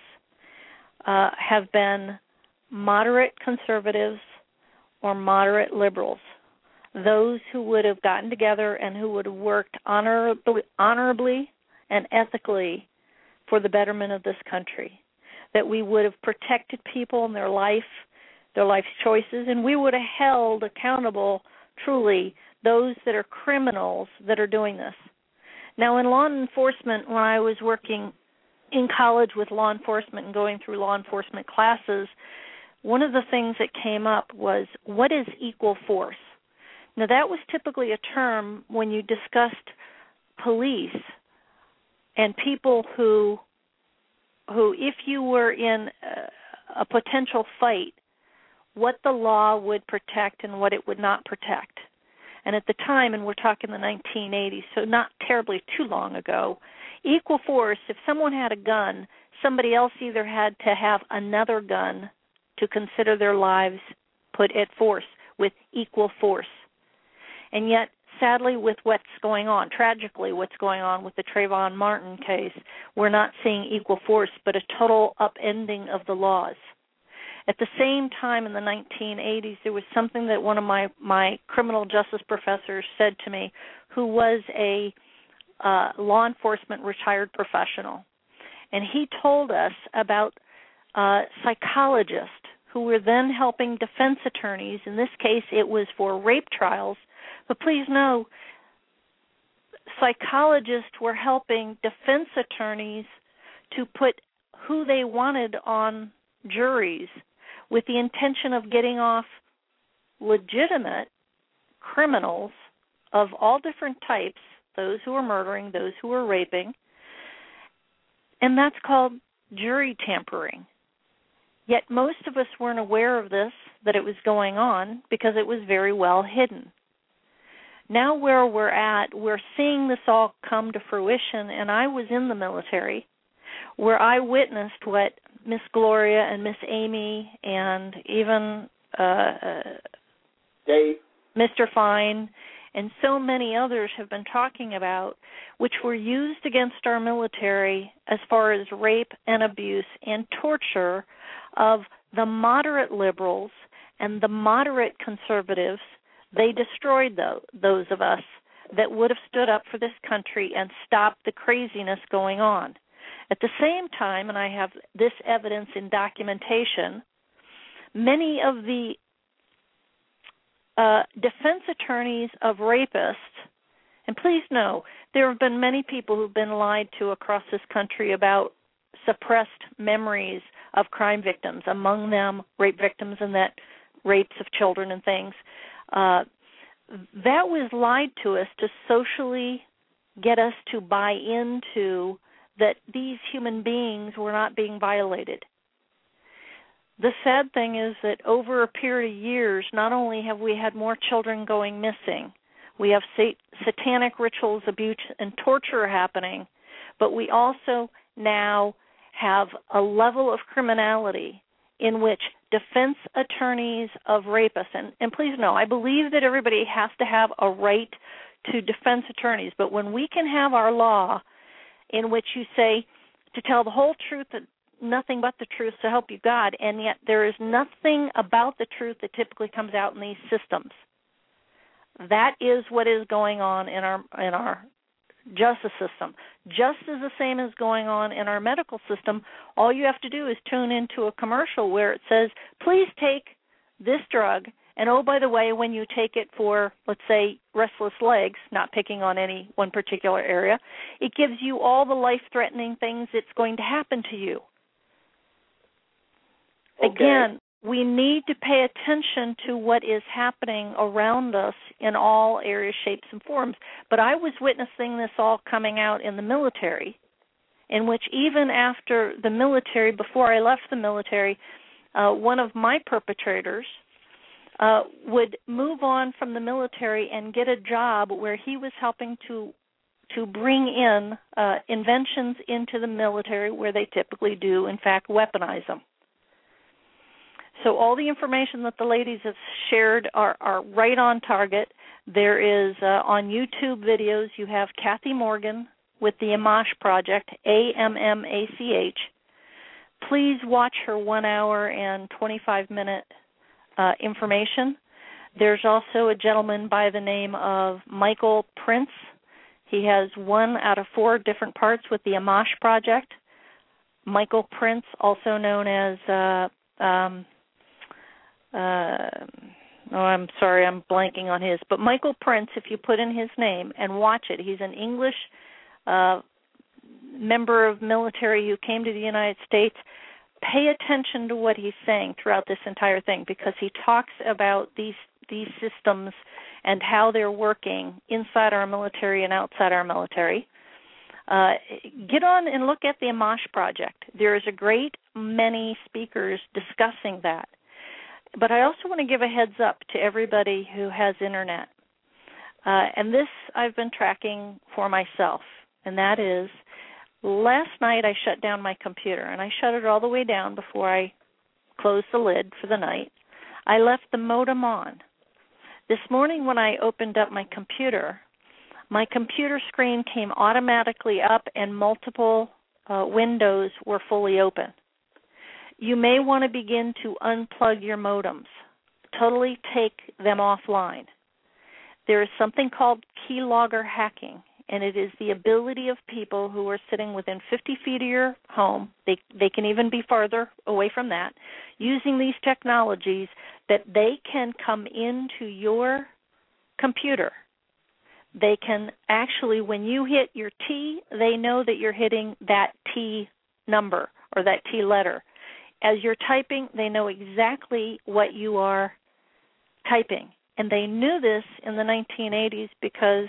uh, have been moderate conservatives or moderate liberals, those who would have gotten together and who would have worked honorably, honorably and ethically for the betterment of this country, that we would have protected people in their life, their life's choices, and we would have held accountable, truly, those that are criminals that are doing this. Now, in law enforcement, when I was working in college with law enforcement and going through law enforcement classes, one of the things that came up was, what is equal force? Now, that was typically a term when you discussed police and people who, who if you were in a, a potential fight, what the law would protect and what it would not protect. And at the time, and we're talking the nineteen eighties, so not terribly too long ago, equal force, if someone had a gun, somebody else either had to have another gun to consider their lives put at force with equal force. And yet, sadly, with what's going on, tragically what's going on with the Trayvon Martin case, we're not seeing equal force, but a total upending of the laws. At the same time, in the nineteen eighties, there was something that one of my, my criminal justice professors said to me, who was a uh, law enforcement retired professional. And he told us about uh, psychologists who were then helping defense attorneys. In this case, it was for rape trials. But please know, psychologists were helping defense attorneys to put who they wanted on juries with the intention of getting off legitimate criminals of all different types, those who were murdering, those who were raping, and that's called jury tampering. Yet most of us weren't aware of this, that it was going on, because it was very well hidden. Now where we're at, we're seeing this all come to fruition, and I was in the military, where I witnessed what Miss Gloria and Miss Amy and even uh, Dave, Mister Fine, and so many others have been talking about, which were used against our military as far as rape and abuse and torture of the moderate liberals and the moderate conservatives. They destroyed those, those of us that would have stood up for this country and stopped the craziness going on. At the same time, and I have this evidence in documentation, many of the uh, defense attorneys of rapists, and please know, there have been many people who've been lied to across this country about suppressed memories of crime victims, among them rape victims and that rapes of children and things. Uh, that was lied to us to socially get us to buy into that these human beings were not being violated. The sad thing is that over a period of years, not only have we had more children going missing, we have sat- satanic rituals, abuse, and torture happening, but we also now have a level of criminality in which defense attorneys of rapists, and, and please know, I believe that everybody has to have a right to defense attorneys, but when we can have our law in which you say to tell the whole truth and nothing but the truth, so help you God, and yet there is nothing about the truth that typically comes out in these systems. That is what is going on in our in our justice system. Just as the same is going on in our medical system, all you have to do is tune into a commercial where it says, please take this drug, and oh, by the way, when you take it for, let's say, restless legs, not picking on any one particular area, it gives you all the life-threatening things that's going to happen to you. Okay. Again, we need to pay attention to what is happening around us in all areas, shapes, and forms. But I was witnessing this all coming out in the military, in which even after the military, before I left the military, uh, one of my perpetrators uh, would move on from the military and get a job where he was helping to to bring in uh, inventions into the military where they typically do, in fact, weaponize them. So all the information that the ladies have shared are, are right on target. There is, uh, on YouTube videos, you have Kathy Morgan with the Amash Project, A M M A C H. Please watch her one hour and twenty-five minute uh, information. There's also a gentleman by the name of Michael Prince. He has one out of four different parts with the Amash Project. Michael Prince, also known as... Uh, um, Uh, oh, I'm sorry, I'm blanking on his. But Michael Prince, if you put in his name and watch it, he's an English uh, member of military who came to the United States. Pay attention to what he's saying throughout this entire thing, because he talks about these these systems and how they're working inside our military and outside our military. Uh, get on and look at the Amash Project. There is a great many speakers discussing that. But I also want to give a heads up to everybody who has internet. Uh, and this I've been tracking for myself, and that is last night I shut down my computer, and I shut it all the way down before I closed the lid for the night. I left the modem on. This morning when I opened up my computer, my computer screen came automatically up and multiple uh, windows were fully open. You may want to begin to unplug your modems, totally take them offline. There is something called keylogger hacking, and it is the ability of people who are sitting within fifty feet of your home, they, they can even be farther away from that, using these technologies that they can come into your computer. They can actually, when you hit your T, they know that you're hitting that T number or that T letter. As you're typing, they know exactly what you are typing. And they knew this in the nineteen eighties because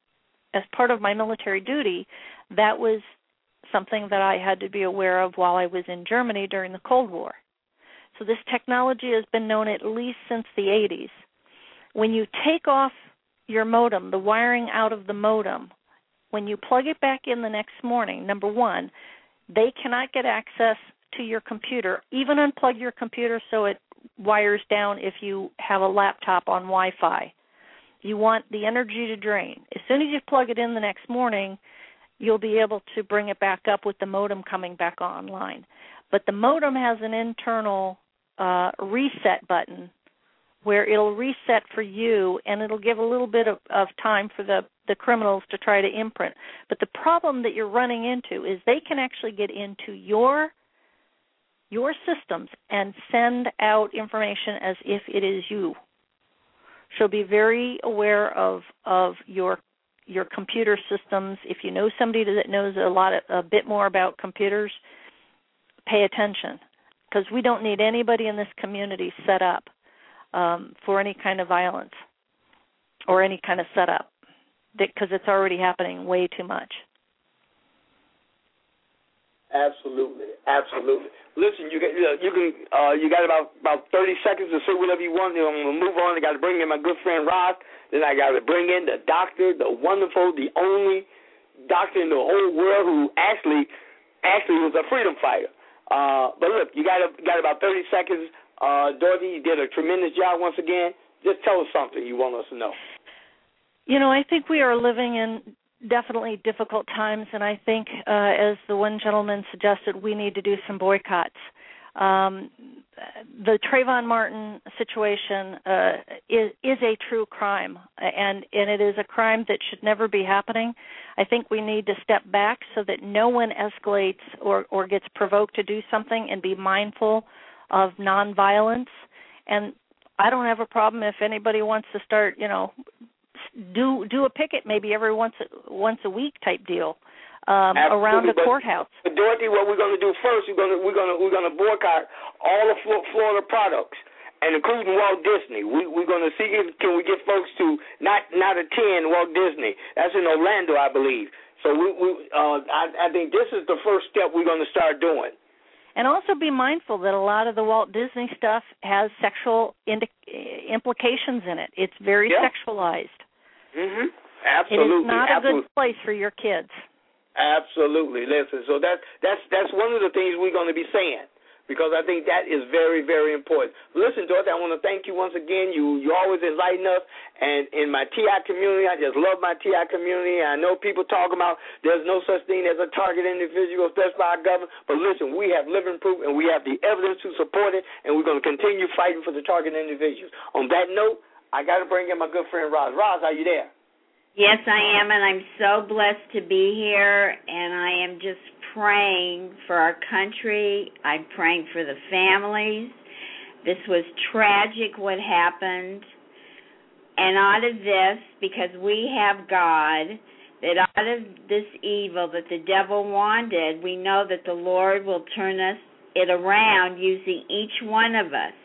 as part of my military duty, that was something that I had to be aware of while I was in Germany during the Cold War. So this technology has been known at least since the eighties. When you take off your modem, the wiring out of the modem, when you plug it back in the next morning, number one, they cannot get access to your computer. Even unplug your computer so it wires down if you have a laptop on Wi-Fi. You want the energy to drain. As soon as you plug it in the next morning, you'll be able to bring it back up with the modem coming back online. But the modem has an internal uh, reset button where it'll reset for you, and it'll give a little bit of, of time for the, the criminals to try to imprint. But the problem that you're running into is they can actually get into your your systems and send out information as if it is you. So be very aware of of your your computer systems. If you know somebody that knows a lot, of, a bit more about computers, pay attention, because we don't need anybody in this community set up um, for any kind of violence or any kind of setup, because it's already happening way too much. Absolutely, absolutely. Listen, you got you can uh, you got about about thirty seconds to say whatever you want. I'm gonna move on. I got to bring in my good friend Roz. Then I got to bring in the doctor, the wonderful, the only doctor in the whole world who actually actually was a freedom fighter. Uh, but look, you got got about thirty seconds. Uh, Dorothy, you did a tremendous job once again. Just tell us something you want us to know. You know, I think we are living in definitely difficult times, and I think, uh, as the one gentleman suggested, we need to do some boycotts. Um, the Trayvon Martin situation uh, is, is a true crime, and, and it is a crime that should never be happening. I think we need to step back so that no one escalates or, or gets provoked to do something, and be mindful of nonviolence. And I don't have a problem if anybody wants to start, you know, do do a picket maybe every once once a week type deal um, around the courthouse. But Dorothy, what we're going to do first, we're going to we're going to we're going to boycott all of Florida products, and including Walt Disney. We we're going to see if can we get folks to not not attend Walt Disney. That's in Orlando, I believe. So we we uh, I, I think this is the first step we're going to start doing. And also be mindful that a lot of the Walt Disney stuff has sexual indi- implications in it. It's very yeah. sexualized. Mm-hmm. Absolutely. It is not Absolutely. a good place for your kids. Absolutely. Listen, so that's that's that's one of the things we're going to be saying, because I think that is very, very important. Listen, Dorothy, I want to thank you once again. You you always enlighten us, and in my T I community, I just love my T I community. I know people talk about there's no such thing as a target individual specified by our government, but listen, we have living proof, and we have the evidence to support it, and we're going to continue fighting for the target individuals. On that note, I got to bring in my good friend Roz. Roz, are you there? Yes, I am, and I'm so blessed to be here, and I am just praying for our country. I'm praying for the families. This was tragic what happened. And out of this, because we have God, that out of this evil that the devil wanted, we know that the Lord will turn us it around using each one of us.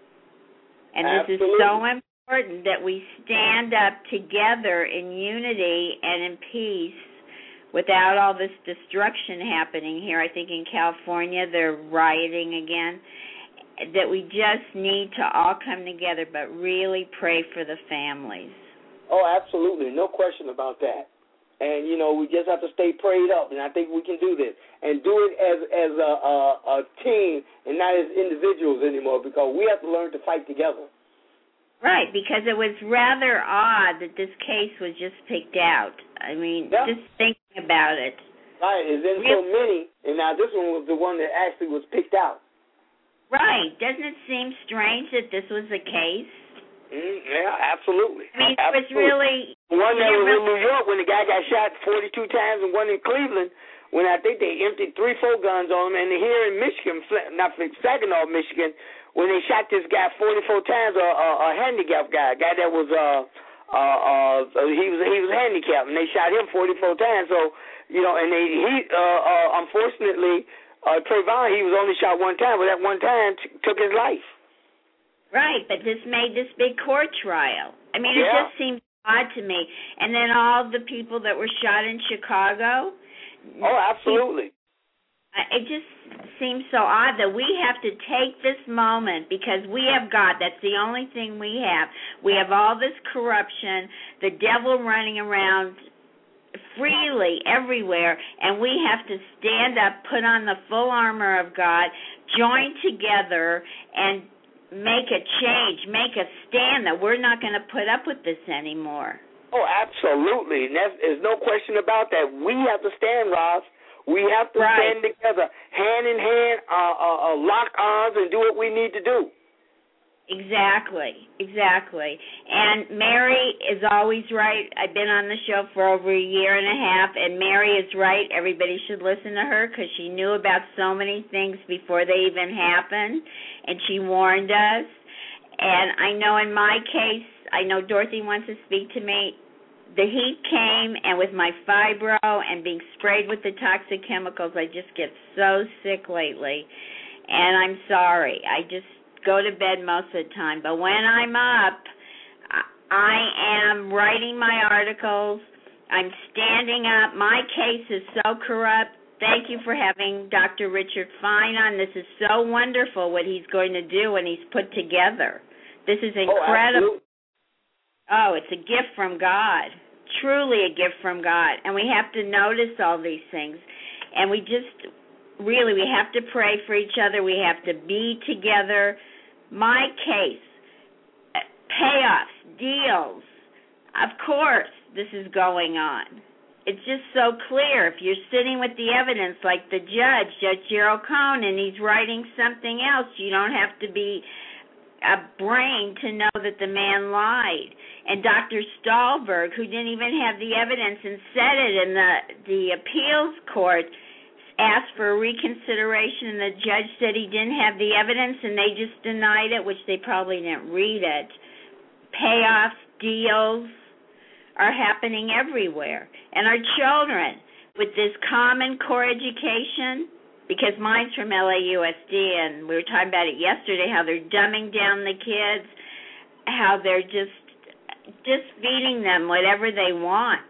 And Absolutely. This is so important. important that we stand up together in unity and in peace without all this destruction happening here. I think in California they're rioting again. That we just need to all come together, but really pray for the families. Oh, absolutely. No question about that. And, you know, we just have to stay prayed up, and I think we can do this. And do it as as a, a, a team and not as individuals anymore, because we have to learn to fight together. Right, because it was rather odd that this case was just picked out. I mean, yeah. just thinking about it. Right, there's been so many, and now this one was the one that actually was picked out. Right. Doesn't it seem strange that this was the case? Mm, yeah, absolutely. I mean, absolutely. it was really... One that was in New York when the guy got shot forty-two times, and one in Cleveland when I think they emptied three, four guns on him, and here in Michigan, not Saginaw, Michigan, when they shot this guy forty-four times, a, a, a handicapped guy, a guy that was uh uh uh he was he was handicapped, and they shot him forty-four times. So you know, and they he uh, uh unfortunately uh Trayvon, he was only shot one time, but that one time t- took his life. Right, but this made this big court trial. I mean, yeah. it just seems odd to me. And then all the people that were shot in Chicago. Oh, absolutely. It just seems so odd that we have to take this moment because we have God. That's the only thing we have. We have all this corruption, the devil running around freely everywhere, and we have to stand up, put on the full armor of God, join together, and make a change, make a stand that we're not going to put up with this anymore. Oh, absolutely. And there's no question about that. We have to stand, Roz. We have to right. stand together, hand in hand, uh, uh, uh, lock arms, and do what we need to do. Exactly, exactly. And Mary is always right. I've been on the show for over a year and a half, and Mary is right. Everybody should listen to her because she knew about so many things before they even happened, and she warned us. And I know in my case, I know Dorothy wants to speak to me. The heat came, and with my fibro and being sprayed with the toxic chemicals, I just get so sick lately. And I'm sorry. I just go to bed most of the time. But when I'm up, I am writing my articles. I'm standing up. My case is so corrupt. Thank you for having Doctor Richard Fine on. This is so wonderful what he's going to do and he's put together. This is incredible. Oh, oh, it's a gift from God. Truly a gift from God. And we have to notice all these things. And we just, really, we have to pray for each other. We have to be together. My case, payoffs, deals, of course this is going on. It's just so clear. If you're sitting with the evidence like the judge, Judge Gerald Cohn, and he's writing something else, you don't have to be a brain to know that the man lied. And Doctor Stahlberg, who didn't even have the evidence and said it in the, the appeals court, asked for a reconsideration, and the judge said he didn't have the evidence, and they just denied it, which they probably didn't read it. Payoffs, deals are happening everywhere. And our children, with this Common Core education, because mine's from L A U S D, and we were talking about it yesterday, how they're dumbing down the kids, how they're just just feeding them whatever they want.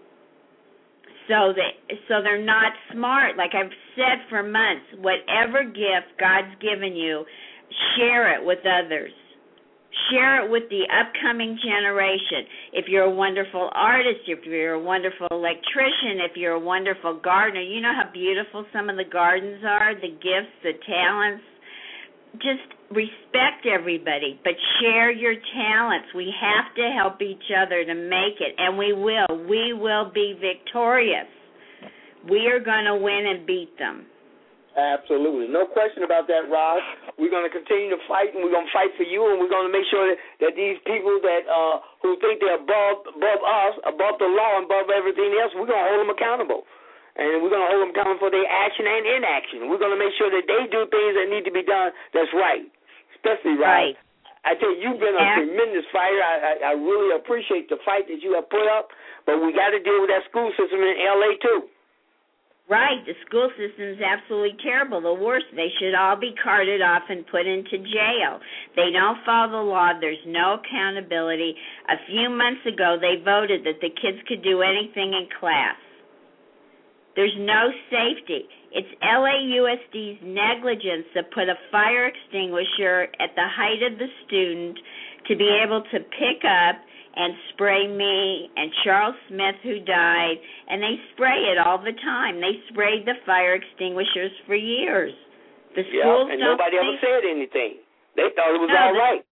So they so they're not smart. Like I've said for months, whatever gift God's given you, share it with others. Share it with the upcoming generation. If you're a wonderful artist, if you're a wonderful electrician, if you're a wonderful gardener, you know how beautiful some of the gardens are, the gifts, the talents. Just respect everybody, but share your talents. We have to help each other to make it, and we will. We will be victorious. We are going to win and beat them. Absolutely. No question about that, Roz. We're going to continue to fight, and we're going to fight for you, and we're going to make sure that, that these people that uh, who think they're above, above us, above the law, and above everything else, we're going to hold them accountable. And we're going to hold them accountable for their action and inaction. We're going to make sure that they do things that need to be done that's right, especially right. I tell you, you've been a yeah. tremendous fighter. I, I, I really appreciate the fight that you have put up, but we got to deal with that school system in L A too. Right. The school system is absolutely terrible, the worst. They should all be carted off and put into jail. They don't follow the law. There's no accountability. A few months ago, they voted that the kids could do anything in class. There's no safety. It's L A U S D's negligence that put a fire extinguisher at the height of the student to be able to pick up and spray me and Charles Smith, who died, and they spray it all the time. They sprayed the fire extinguishers for years. The schools yeah, and don't nobody think... ever said anything. They thought it was no, all the... right.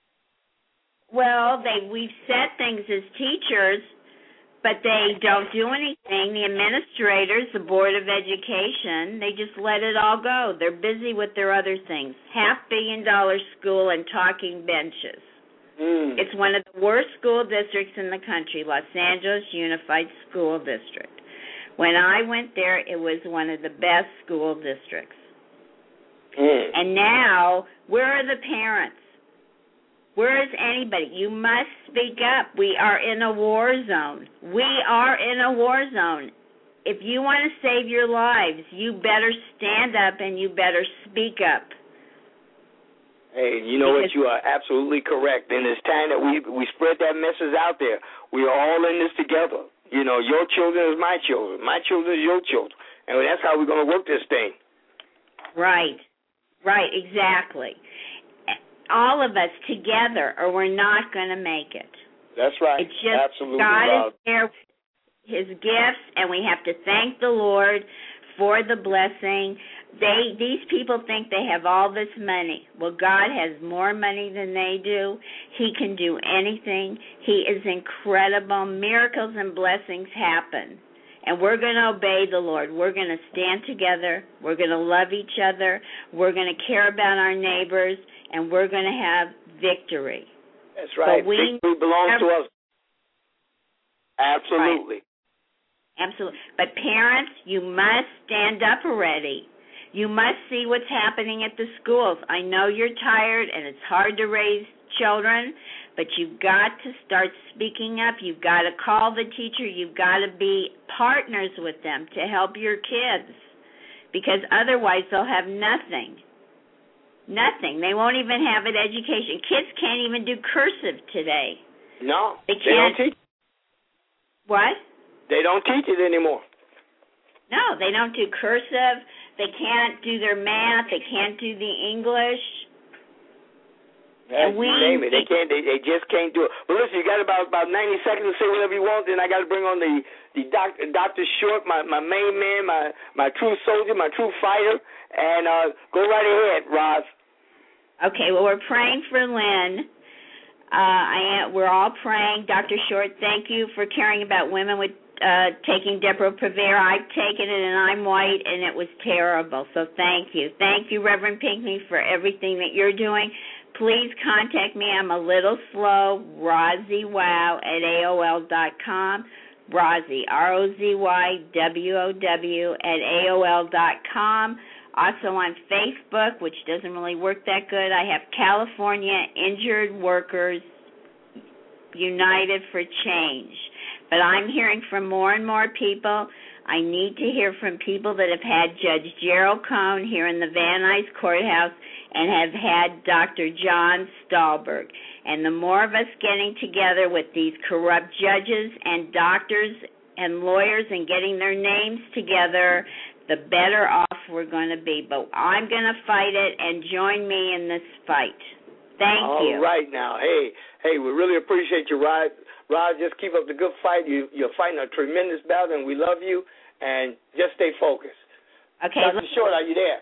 Well, they we've said things as teachers, but they don't do anything. The administrators, the Board of Education, they just let it all go. They're busy with their other things. Half billion dollar school and talking benches. Mm. It's one of the worst school districts in the country, Los Angeles Unified School District. When I went there, it was one of the best school districts. Mm. And now, where are the parents? Where is anybody? You must speak up. We are in a war zone. We are in a war zone. If you want to save your lives, you better stand up and you better speak up. Hey, you know what? You are absolutely correct. And it's time that we we spread that message out there. We are all in this together. You know, your children is my children. My children is your children. And that's how we're going to work this thing. Right. Right, exactly. All of us together, or we're not going to make it. That's right. It's just absolutely. God Rob. is there, His gifts, and we have to thank the Lord for the blessing. They these people think they have all this money. Well, God has more money than they do. He can do anything. He is incredible. Miracles and blessings happen. And we're going to obey the Lord. We're going to stand together. We're going to love each other. We're going to care about our neighbors. And we're going to have victory. That's right. But we victory belongs have, to us. Absolutely. Right. Absolutely. But parents, you must stand up already. You must see what's happening at the schools. I know you're tired and it's hard to raise children, but you've got to start speaking up. You've got to call the teacher. You've got to be partners with them to help your kids, because otherwise they'll have nothing. Nothing. They won't even have an education. Kids can't even do cursive today. No, they, they don't teach. What? They don't teach it anymore. No, they don't do cursive. They can't do their math. They can't do the English. And we name it. They can't. They, they just can't do it. But listen, you got about about ninety seconds to say whatever you want. Then I got to bring on the the doctor, Doctor Short, my my main man, my my true soldier, my true fighter. And uh, go right ahead, Roz. Okay. Well, we're praying for Lynn. Uh, I am, we're all praying. Doctor Short, thank you for caring about women with uh, taking Depo-Provera. I've taken it, and I'm white, and it was terrible. So thank you. Thank you, Reverend Pinckney, for everything that you're doing. Please contact me. I'm a little slow, RozyWow at A O L dot com. Rozy, R O Z Y W O W at A O L dot com. Also on Facebook, which doesn't really work that good, I have California Injured Workers United for Change. But I'm hearing from more and more people. I need to hear from people that have had Judge Gerald Cohn here in the Van Nuys Courthouse and have had Doctor John Stahlberg. And the more of us getting together with these corrupt judges and doctors and lawyers and getting their names together, the better off we're going to be. But I'm going to fight it, and join me in this fight. Thank All you. All right now. Hey, hey, we really appreciate you, Rod. Rod, just keep up the good fight. You, you're fighting a tremendous battle, and we love you. And just stay focused. Okay. Doctor Short, are you there?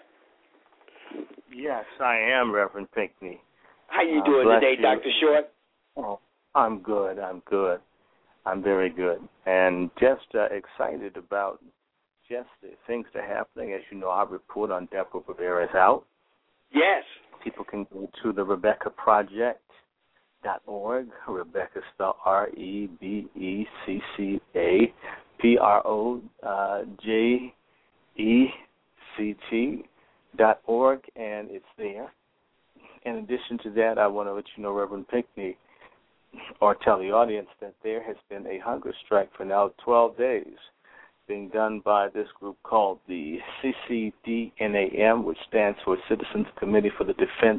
Yes, I am, Reverend Pinckney. How you uh, doing today, you. Doctor Short? Oh, I'm good. I'm good. I'm very good. And just uh, excited about just the things that are happening. As you know, our report on Depo-Provera is out. Yes. People can go to the Rebecca Project dot org. Rebecca spelled R E B E C C A P R O J E C T dot org, and it's there. In addition to that, I want to let you know, Reverend Pinckney, or tell the audience that there has been a hunger strike for now twelve days being done by this group called the C C D N A M, which stands for Citizens Committee for the Defense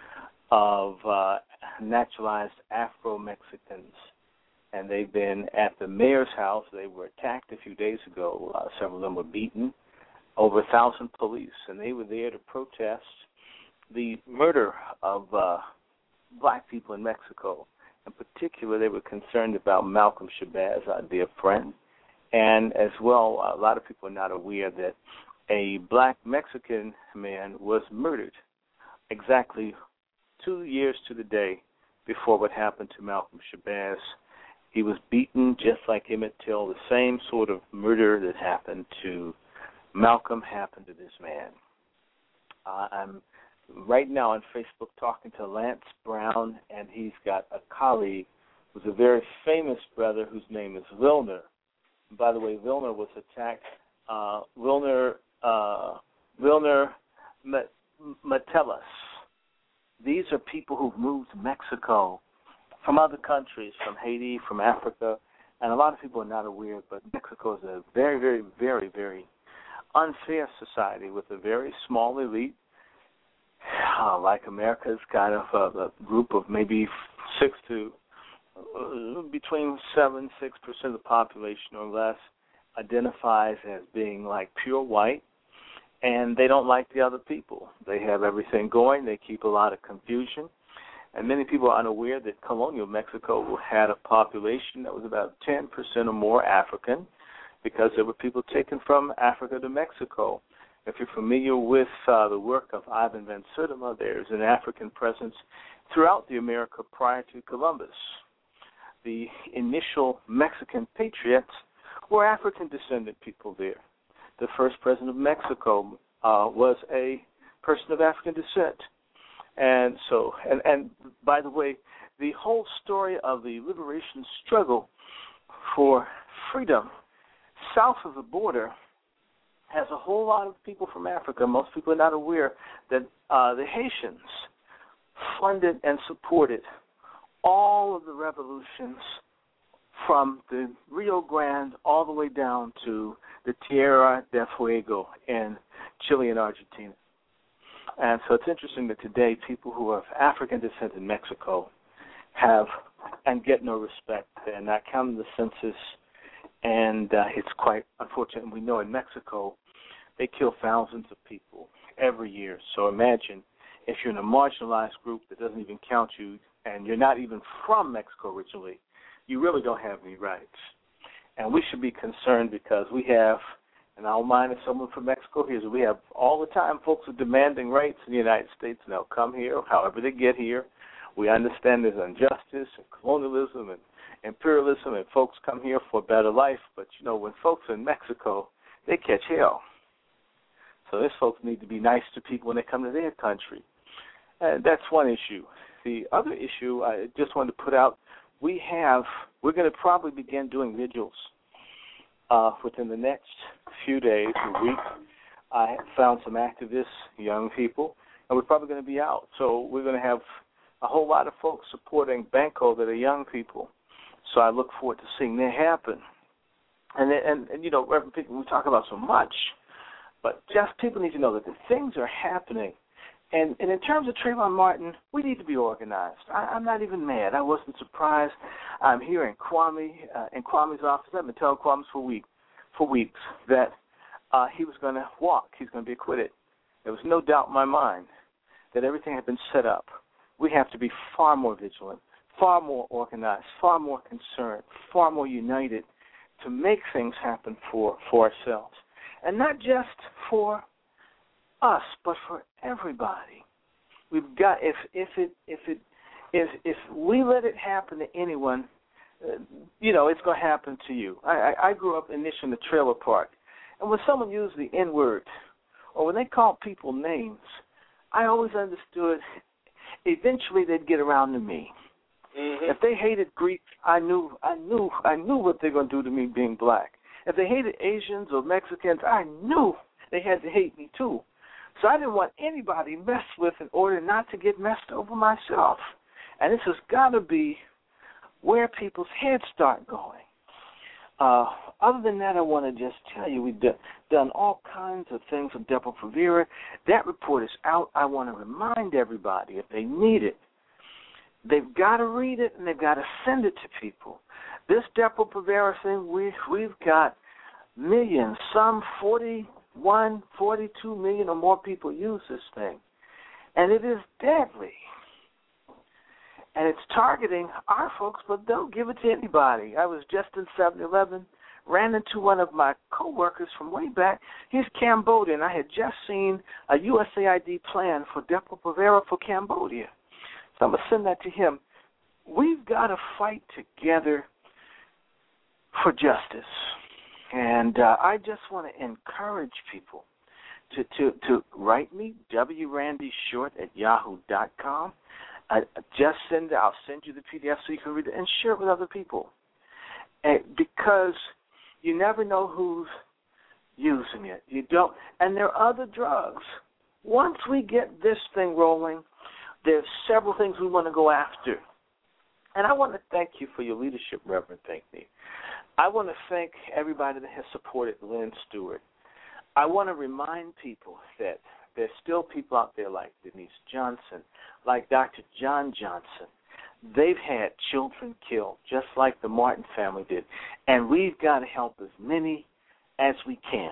of uh, Naturalized Afro-Mexicans. And they've been at the mayor's house. They were attacked a few days ago. Uh, several of them were beaten. Over a thousand police. And they were there to protest the murder of uh, black people in Mexico. In particular, they were concerned about Malcolm Shabazz, our dear friend. And as well, a lot of people are not aware that a black Mexican man was murdered exactly two years to the day before what happened to Malcolm Shabazz. He was beaten just like Emmett Till. The same sort of murder that happened to Malcolm happened to this man. Uh, I'm right now on Facebook talking to Lance Brown, and he's got a colleague who's a very famous brother whose name is Wilner. By the way, Wilner was attacked. Uh, Wilner, uh, Wilner Matelas. These are people who've moved to Mexico from other countries, from Haiti, from Africa, and a lot of people are not aware, but Mexico is a very, very, very, very unfair society with a very small elite, uh, like America's kind of a, a group of maybe six to uh, between seven, six percent of the population or less identifies as being like pure white, and they don't like the other people. They have everything going. They keep a lot of confusion. And many people are unaware that colonial Mexico had a population that was about ten percent or more African, because there were people taken from Africa to Mexico. If you're familiar with uh, the work of Ivan Van Sertima, there's an African presence throughout the America prior to Columbus. The initial Mexican patriots were African-descended people there. The first president of Mexico uh, was a person of African descent. And so, and, and by the way, the whole story of the liberation struggle for freedom south of the border has a whole lot of people from Africa. Most people are not aware that uh, the Haitians funded and supported all of the revolutions from the Rio Grande all the way down to the Tierra del Fuego in Chile and Argentina. And so it's interesting that today people who are of African descent in Mexico have and get no respect. They're not counted in the census, and uh, it's quite unfortunate. And we know in Mexico they kill thousands of people every year. So imagine if you're in a marginalized group that doesn't even count you, and you're not even from Mexico originally, you really don't have any rights. And we should be concerned because we have, and I don't mind if someone from Mexico hears it, we have all the time folks who are demanding rights in the United States, and they'll come here however they get here. We understand there's injustice and colonialism and imperialism, and folks come here for a better life. But, you know, when folks are in Mexico, they catch hell. So these folks need to be nice to people when they come to their country. And that's one issue. The other issue I just wanted to put out, we have, we're going to probably begin doing vigils uh, within the next few days, a week. I found some activists, young people, and we're probably going to be out. So we're going to have a whole lot of folks supporting Banco that are young people. So I look forward to seeing that happen. And, and, and you know, Reverend people, we talk about so much, but just people need to know that the things are happening. And, and in terms of Trayvon Martin, we need to be organized. I, I'm not even mad. I wasn't surprised. I'm here in Kwame, uh, in Kwame's office. I've been telling Kwame for, week, for weeks that uh, he was going to walk. He's going to be acquitted. There was no doubt in my mind that everything had been set up. We have to be far more vigilant, far more organized, far more concerned, far more united to make things happen for, for ourselves. And not just for us, but for everybody. We've got, if if it if it if if we let it happen to anyone, uh, you know, it's going to happen to you. I, I I grew up initially in the trailer park, and when someone used the N word, or when they called people names, I always understood. Eventually, they'd get around to me. Mm-hmm. If they hated Greeks, I knew I knew I knew what they're going to do to me being black. If they hated Asians or Mexicans, I knew they had to hate me too. So I didn't want anybody messed with in order not to get messed over myself. And this has got to be where people's heads start going. Uh, other than that, I want to just tell you we've done, done all kinds of things with Depo-Provera. That report is out. I want to remind everybody, if they need it, they've got to read it and they've got to send it to people. This Depo-Provera thing, we, we've got millions, some forty-one, forty-two million or more people use this thing. And it is deadly. And it's targeting our folks, but don't give it to anybody. I was just in seven eleven, ran into one of my coworkers from way back. He's Cambodian. I had just seen a U S A I D plan for Depo-Provera for Cambodia. So I'm going to send that to him. We've got to fight together for justice. And uh, I just want to encourage people to, to, to write me, W Randy Short at yahoo dot com. I just send it. I'll send you the P D F so you can read it and share it with other people. And because you never know who's using it. You don't, and there are other drugs. Once we get this thing rolling, there's several things we want to go after. And I want to thank you for your leadership, Reverend Pinckney. I want to thank everybody that has supported Lynn Stewart. I want to remind people that there's still people out there like Denise Johnson, like Doctor John Johnson. They've had children killed, just like the Martin family did. And we've got to help as many as we can.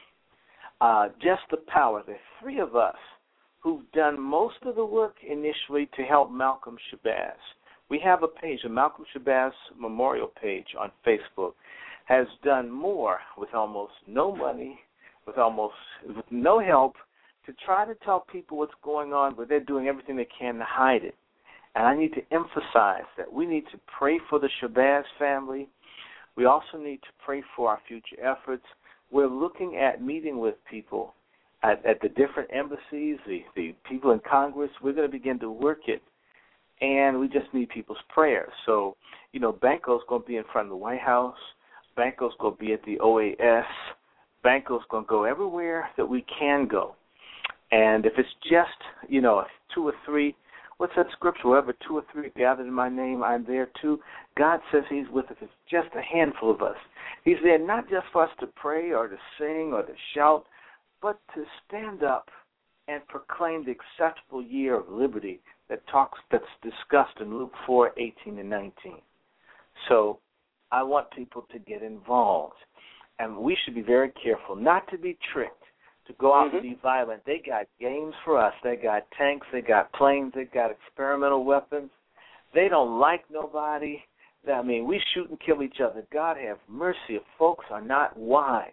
Uh, just the power. There are three of us who've done most of the work initially to help Malcolm Shabazz. We have a page, a Malcolm Shabazz Memorial page on Facebook, has done more with almost no money, with almost with no help, to try to tell people what's going on, but they're doing everything they can to hide it. And I need to emphasize that we need to pray for the Shabazz family. We also need to pray for our future efforts. We're looking at meeting with people at, at the different embassies, the, the people in Congress. We're going to begin to work it, and we just need people's prayers. So, you know, Banco's going to be in front of the White House. Banco's going to be at the O A S. Banco's going to go everywhere that we can go. And if it's just, you know, two or three, what's that scripture? Wherever two or three gathered in my name, I'm there too. God says he's with us. It's just a handful of us. He's there not just for us to pray or to sing or to shout, but to stand up and proclaim the acceptable year of liberty that talks that's discussed in Luke four, eighteen and nineteen. So I want people to get involved. And we should be very careful not to be tricked, to go out mm-hmm. and be violent. They got games for us. They got tanks. They got planes. They got experimental weapons. They don't like nobody. I mean, we shoot and kill each other. God have mercy if folks are not wise.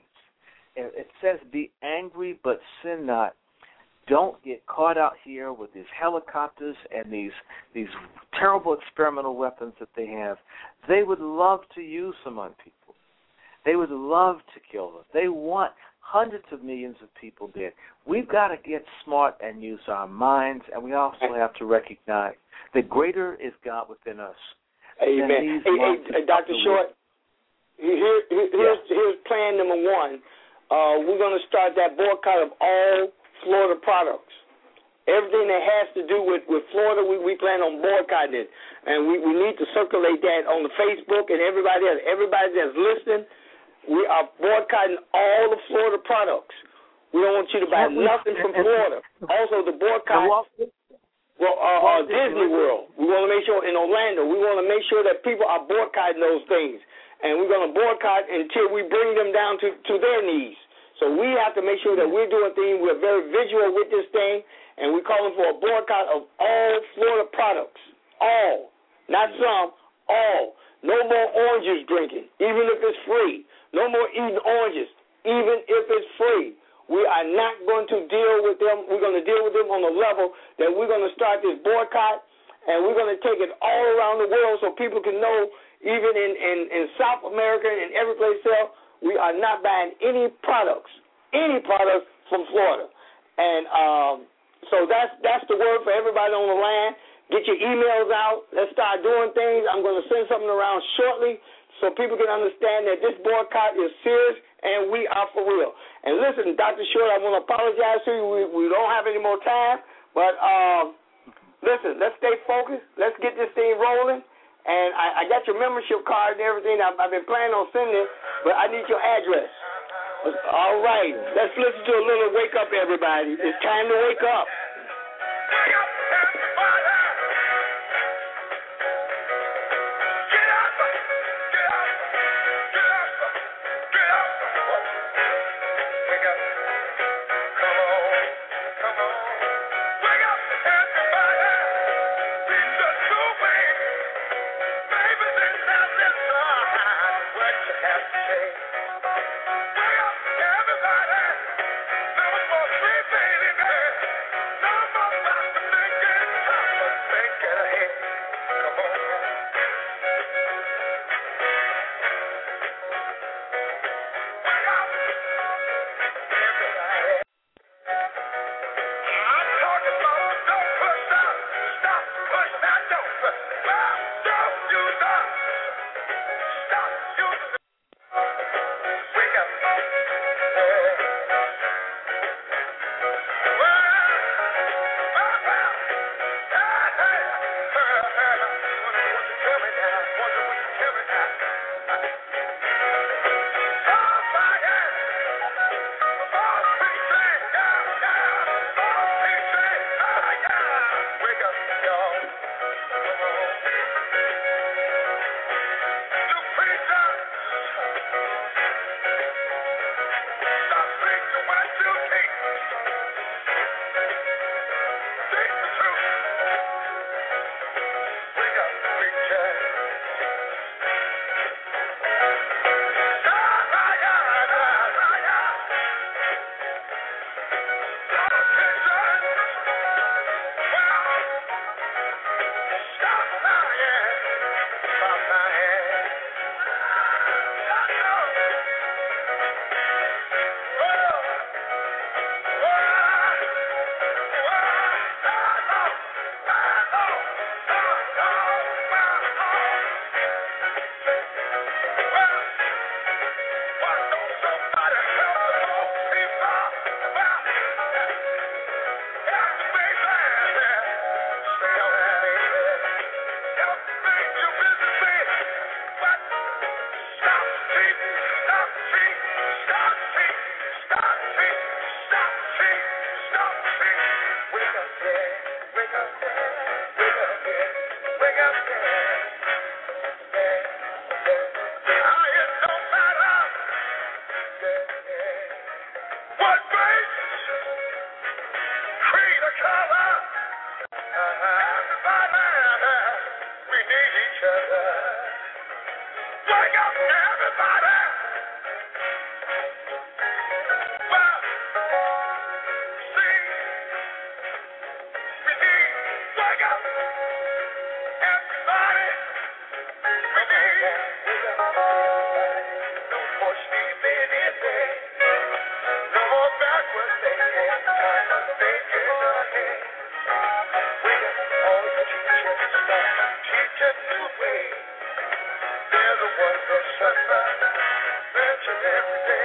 It says be angry but sin not. Don't get caught out here with these helicopters and these these terrible experimental weapons that they have. They would love to use them on people. They would love to kill them. They want hundreds of millions of people dead. We've got to get smart and use our minds, and we also have to recognize that greater is God within us. Amen. Hey, hey, hey, Doctor Short, here, here, here's, yeah. here's plan number one. Uh, we're going to start that boycott of all Florida products. Everything that has to do with, with Florida, we, we plan on boycotting it. And we, we need to circulate that on the Facebook and everybody else. Everybody that's listening, we are boycotting all the Florida products. We don't want you to buy nothing from Florida. Also, the boycott, well, uh, uh, Disney World. We want to make sure in Orlando, we want to make sure that people are boycotting those things. And we're going to boycott until we bring them down to, to their knees. So we have to make sure that we're doing things. We're very visual with this thing, and we're calling for a boycott of all Florida products. All. Not some. All. No more oranges drinking, even if it's free. No more eating oranges, even if it's free. We are not going to deal with them. We're going to deal with them on the level that we're going to start this boycott, and we're going to take it all around the world so people can know, even in, in, in South America and every place else, we are not buying any products, any products from Florida. And um, so that's that's the word for everybody on the line. Get your emails out. Let's start doing things. I'm going to send something around shortly so people can understand that this boycott is serious and we are for real. And listen, Doctor Short, I want to apologize to you. We, we don't have any more time. But um, listen, let's stay focused. Let's get this thing rolling. And I, I got your membership card and everything. I've, I've been planning on sending it, but I need your address. All right. Let's listen to a little wake up, everybody. It's time to wake up. Wake up, everybody. Get up. Get up. Get up. Get up. Wake up. Come on. Come on. Wake up, everybody. It's the true way. Baby, this time this time. What you have to say. Wake up, everybody. No more sleeping in bed. No more about to think it. Time to think it ahead. Come on. Wake up, everybody. I'm talking about don't push out. Stop, push that, don't push. Stop, don't use that. Stop using it. Wake up. day.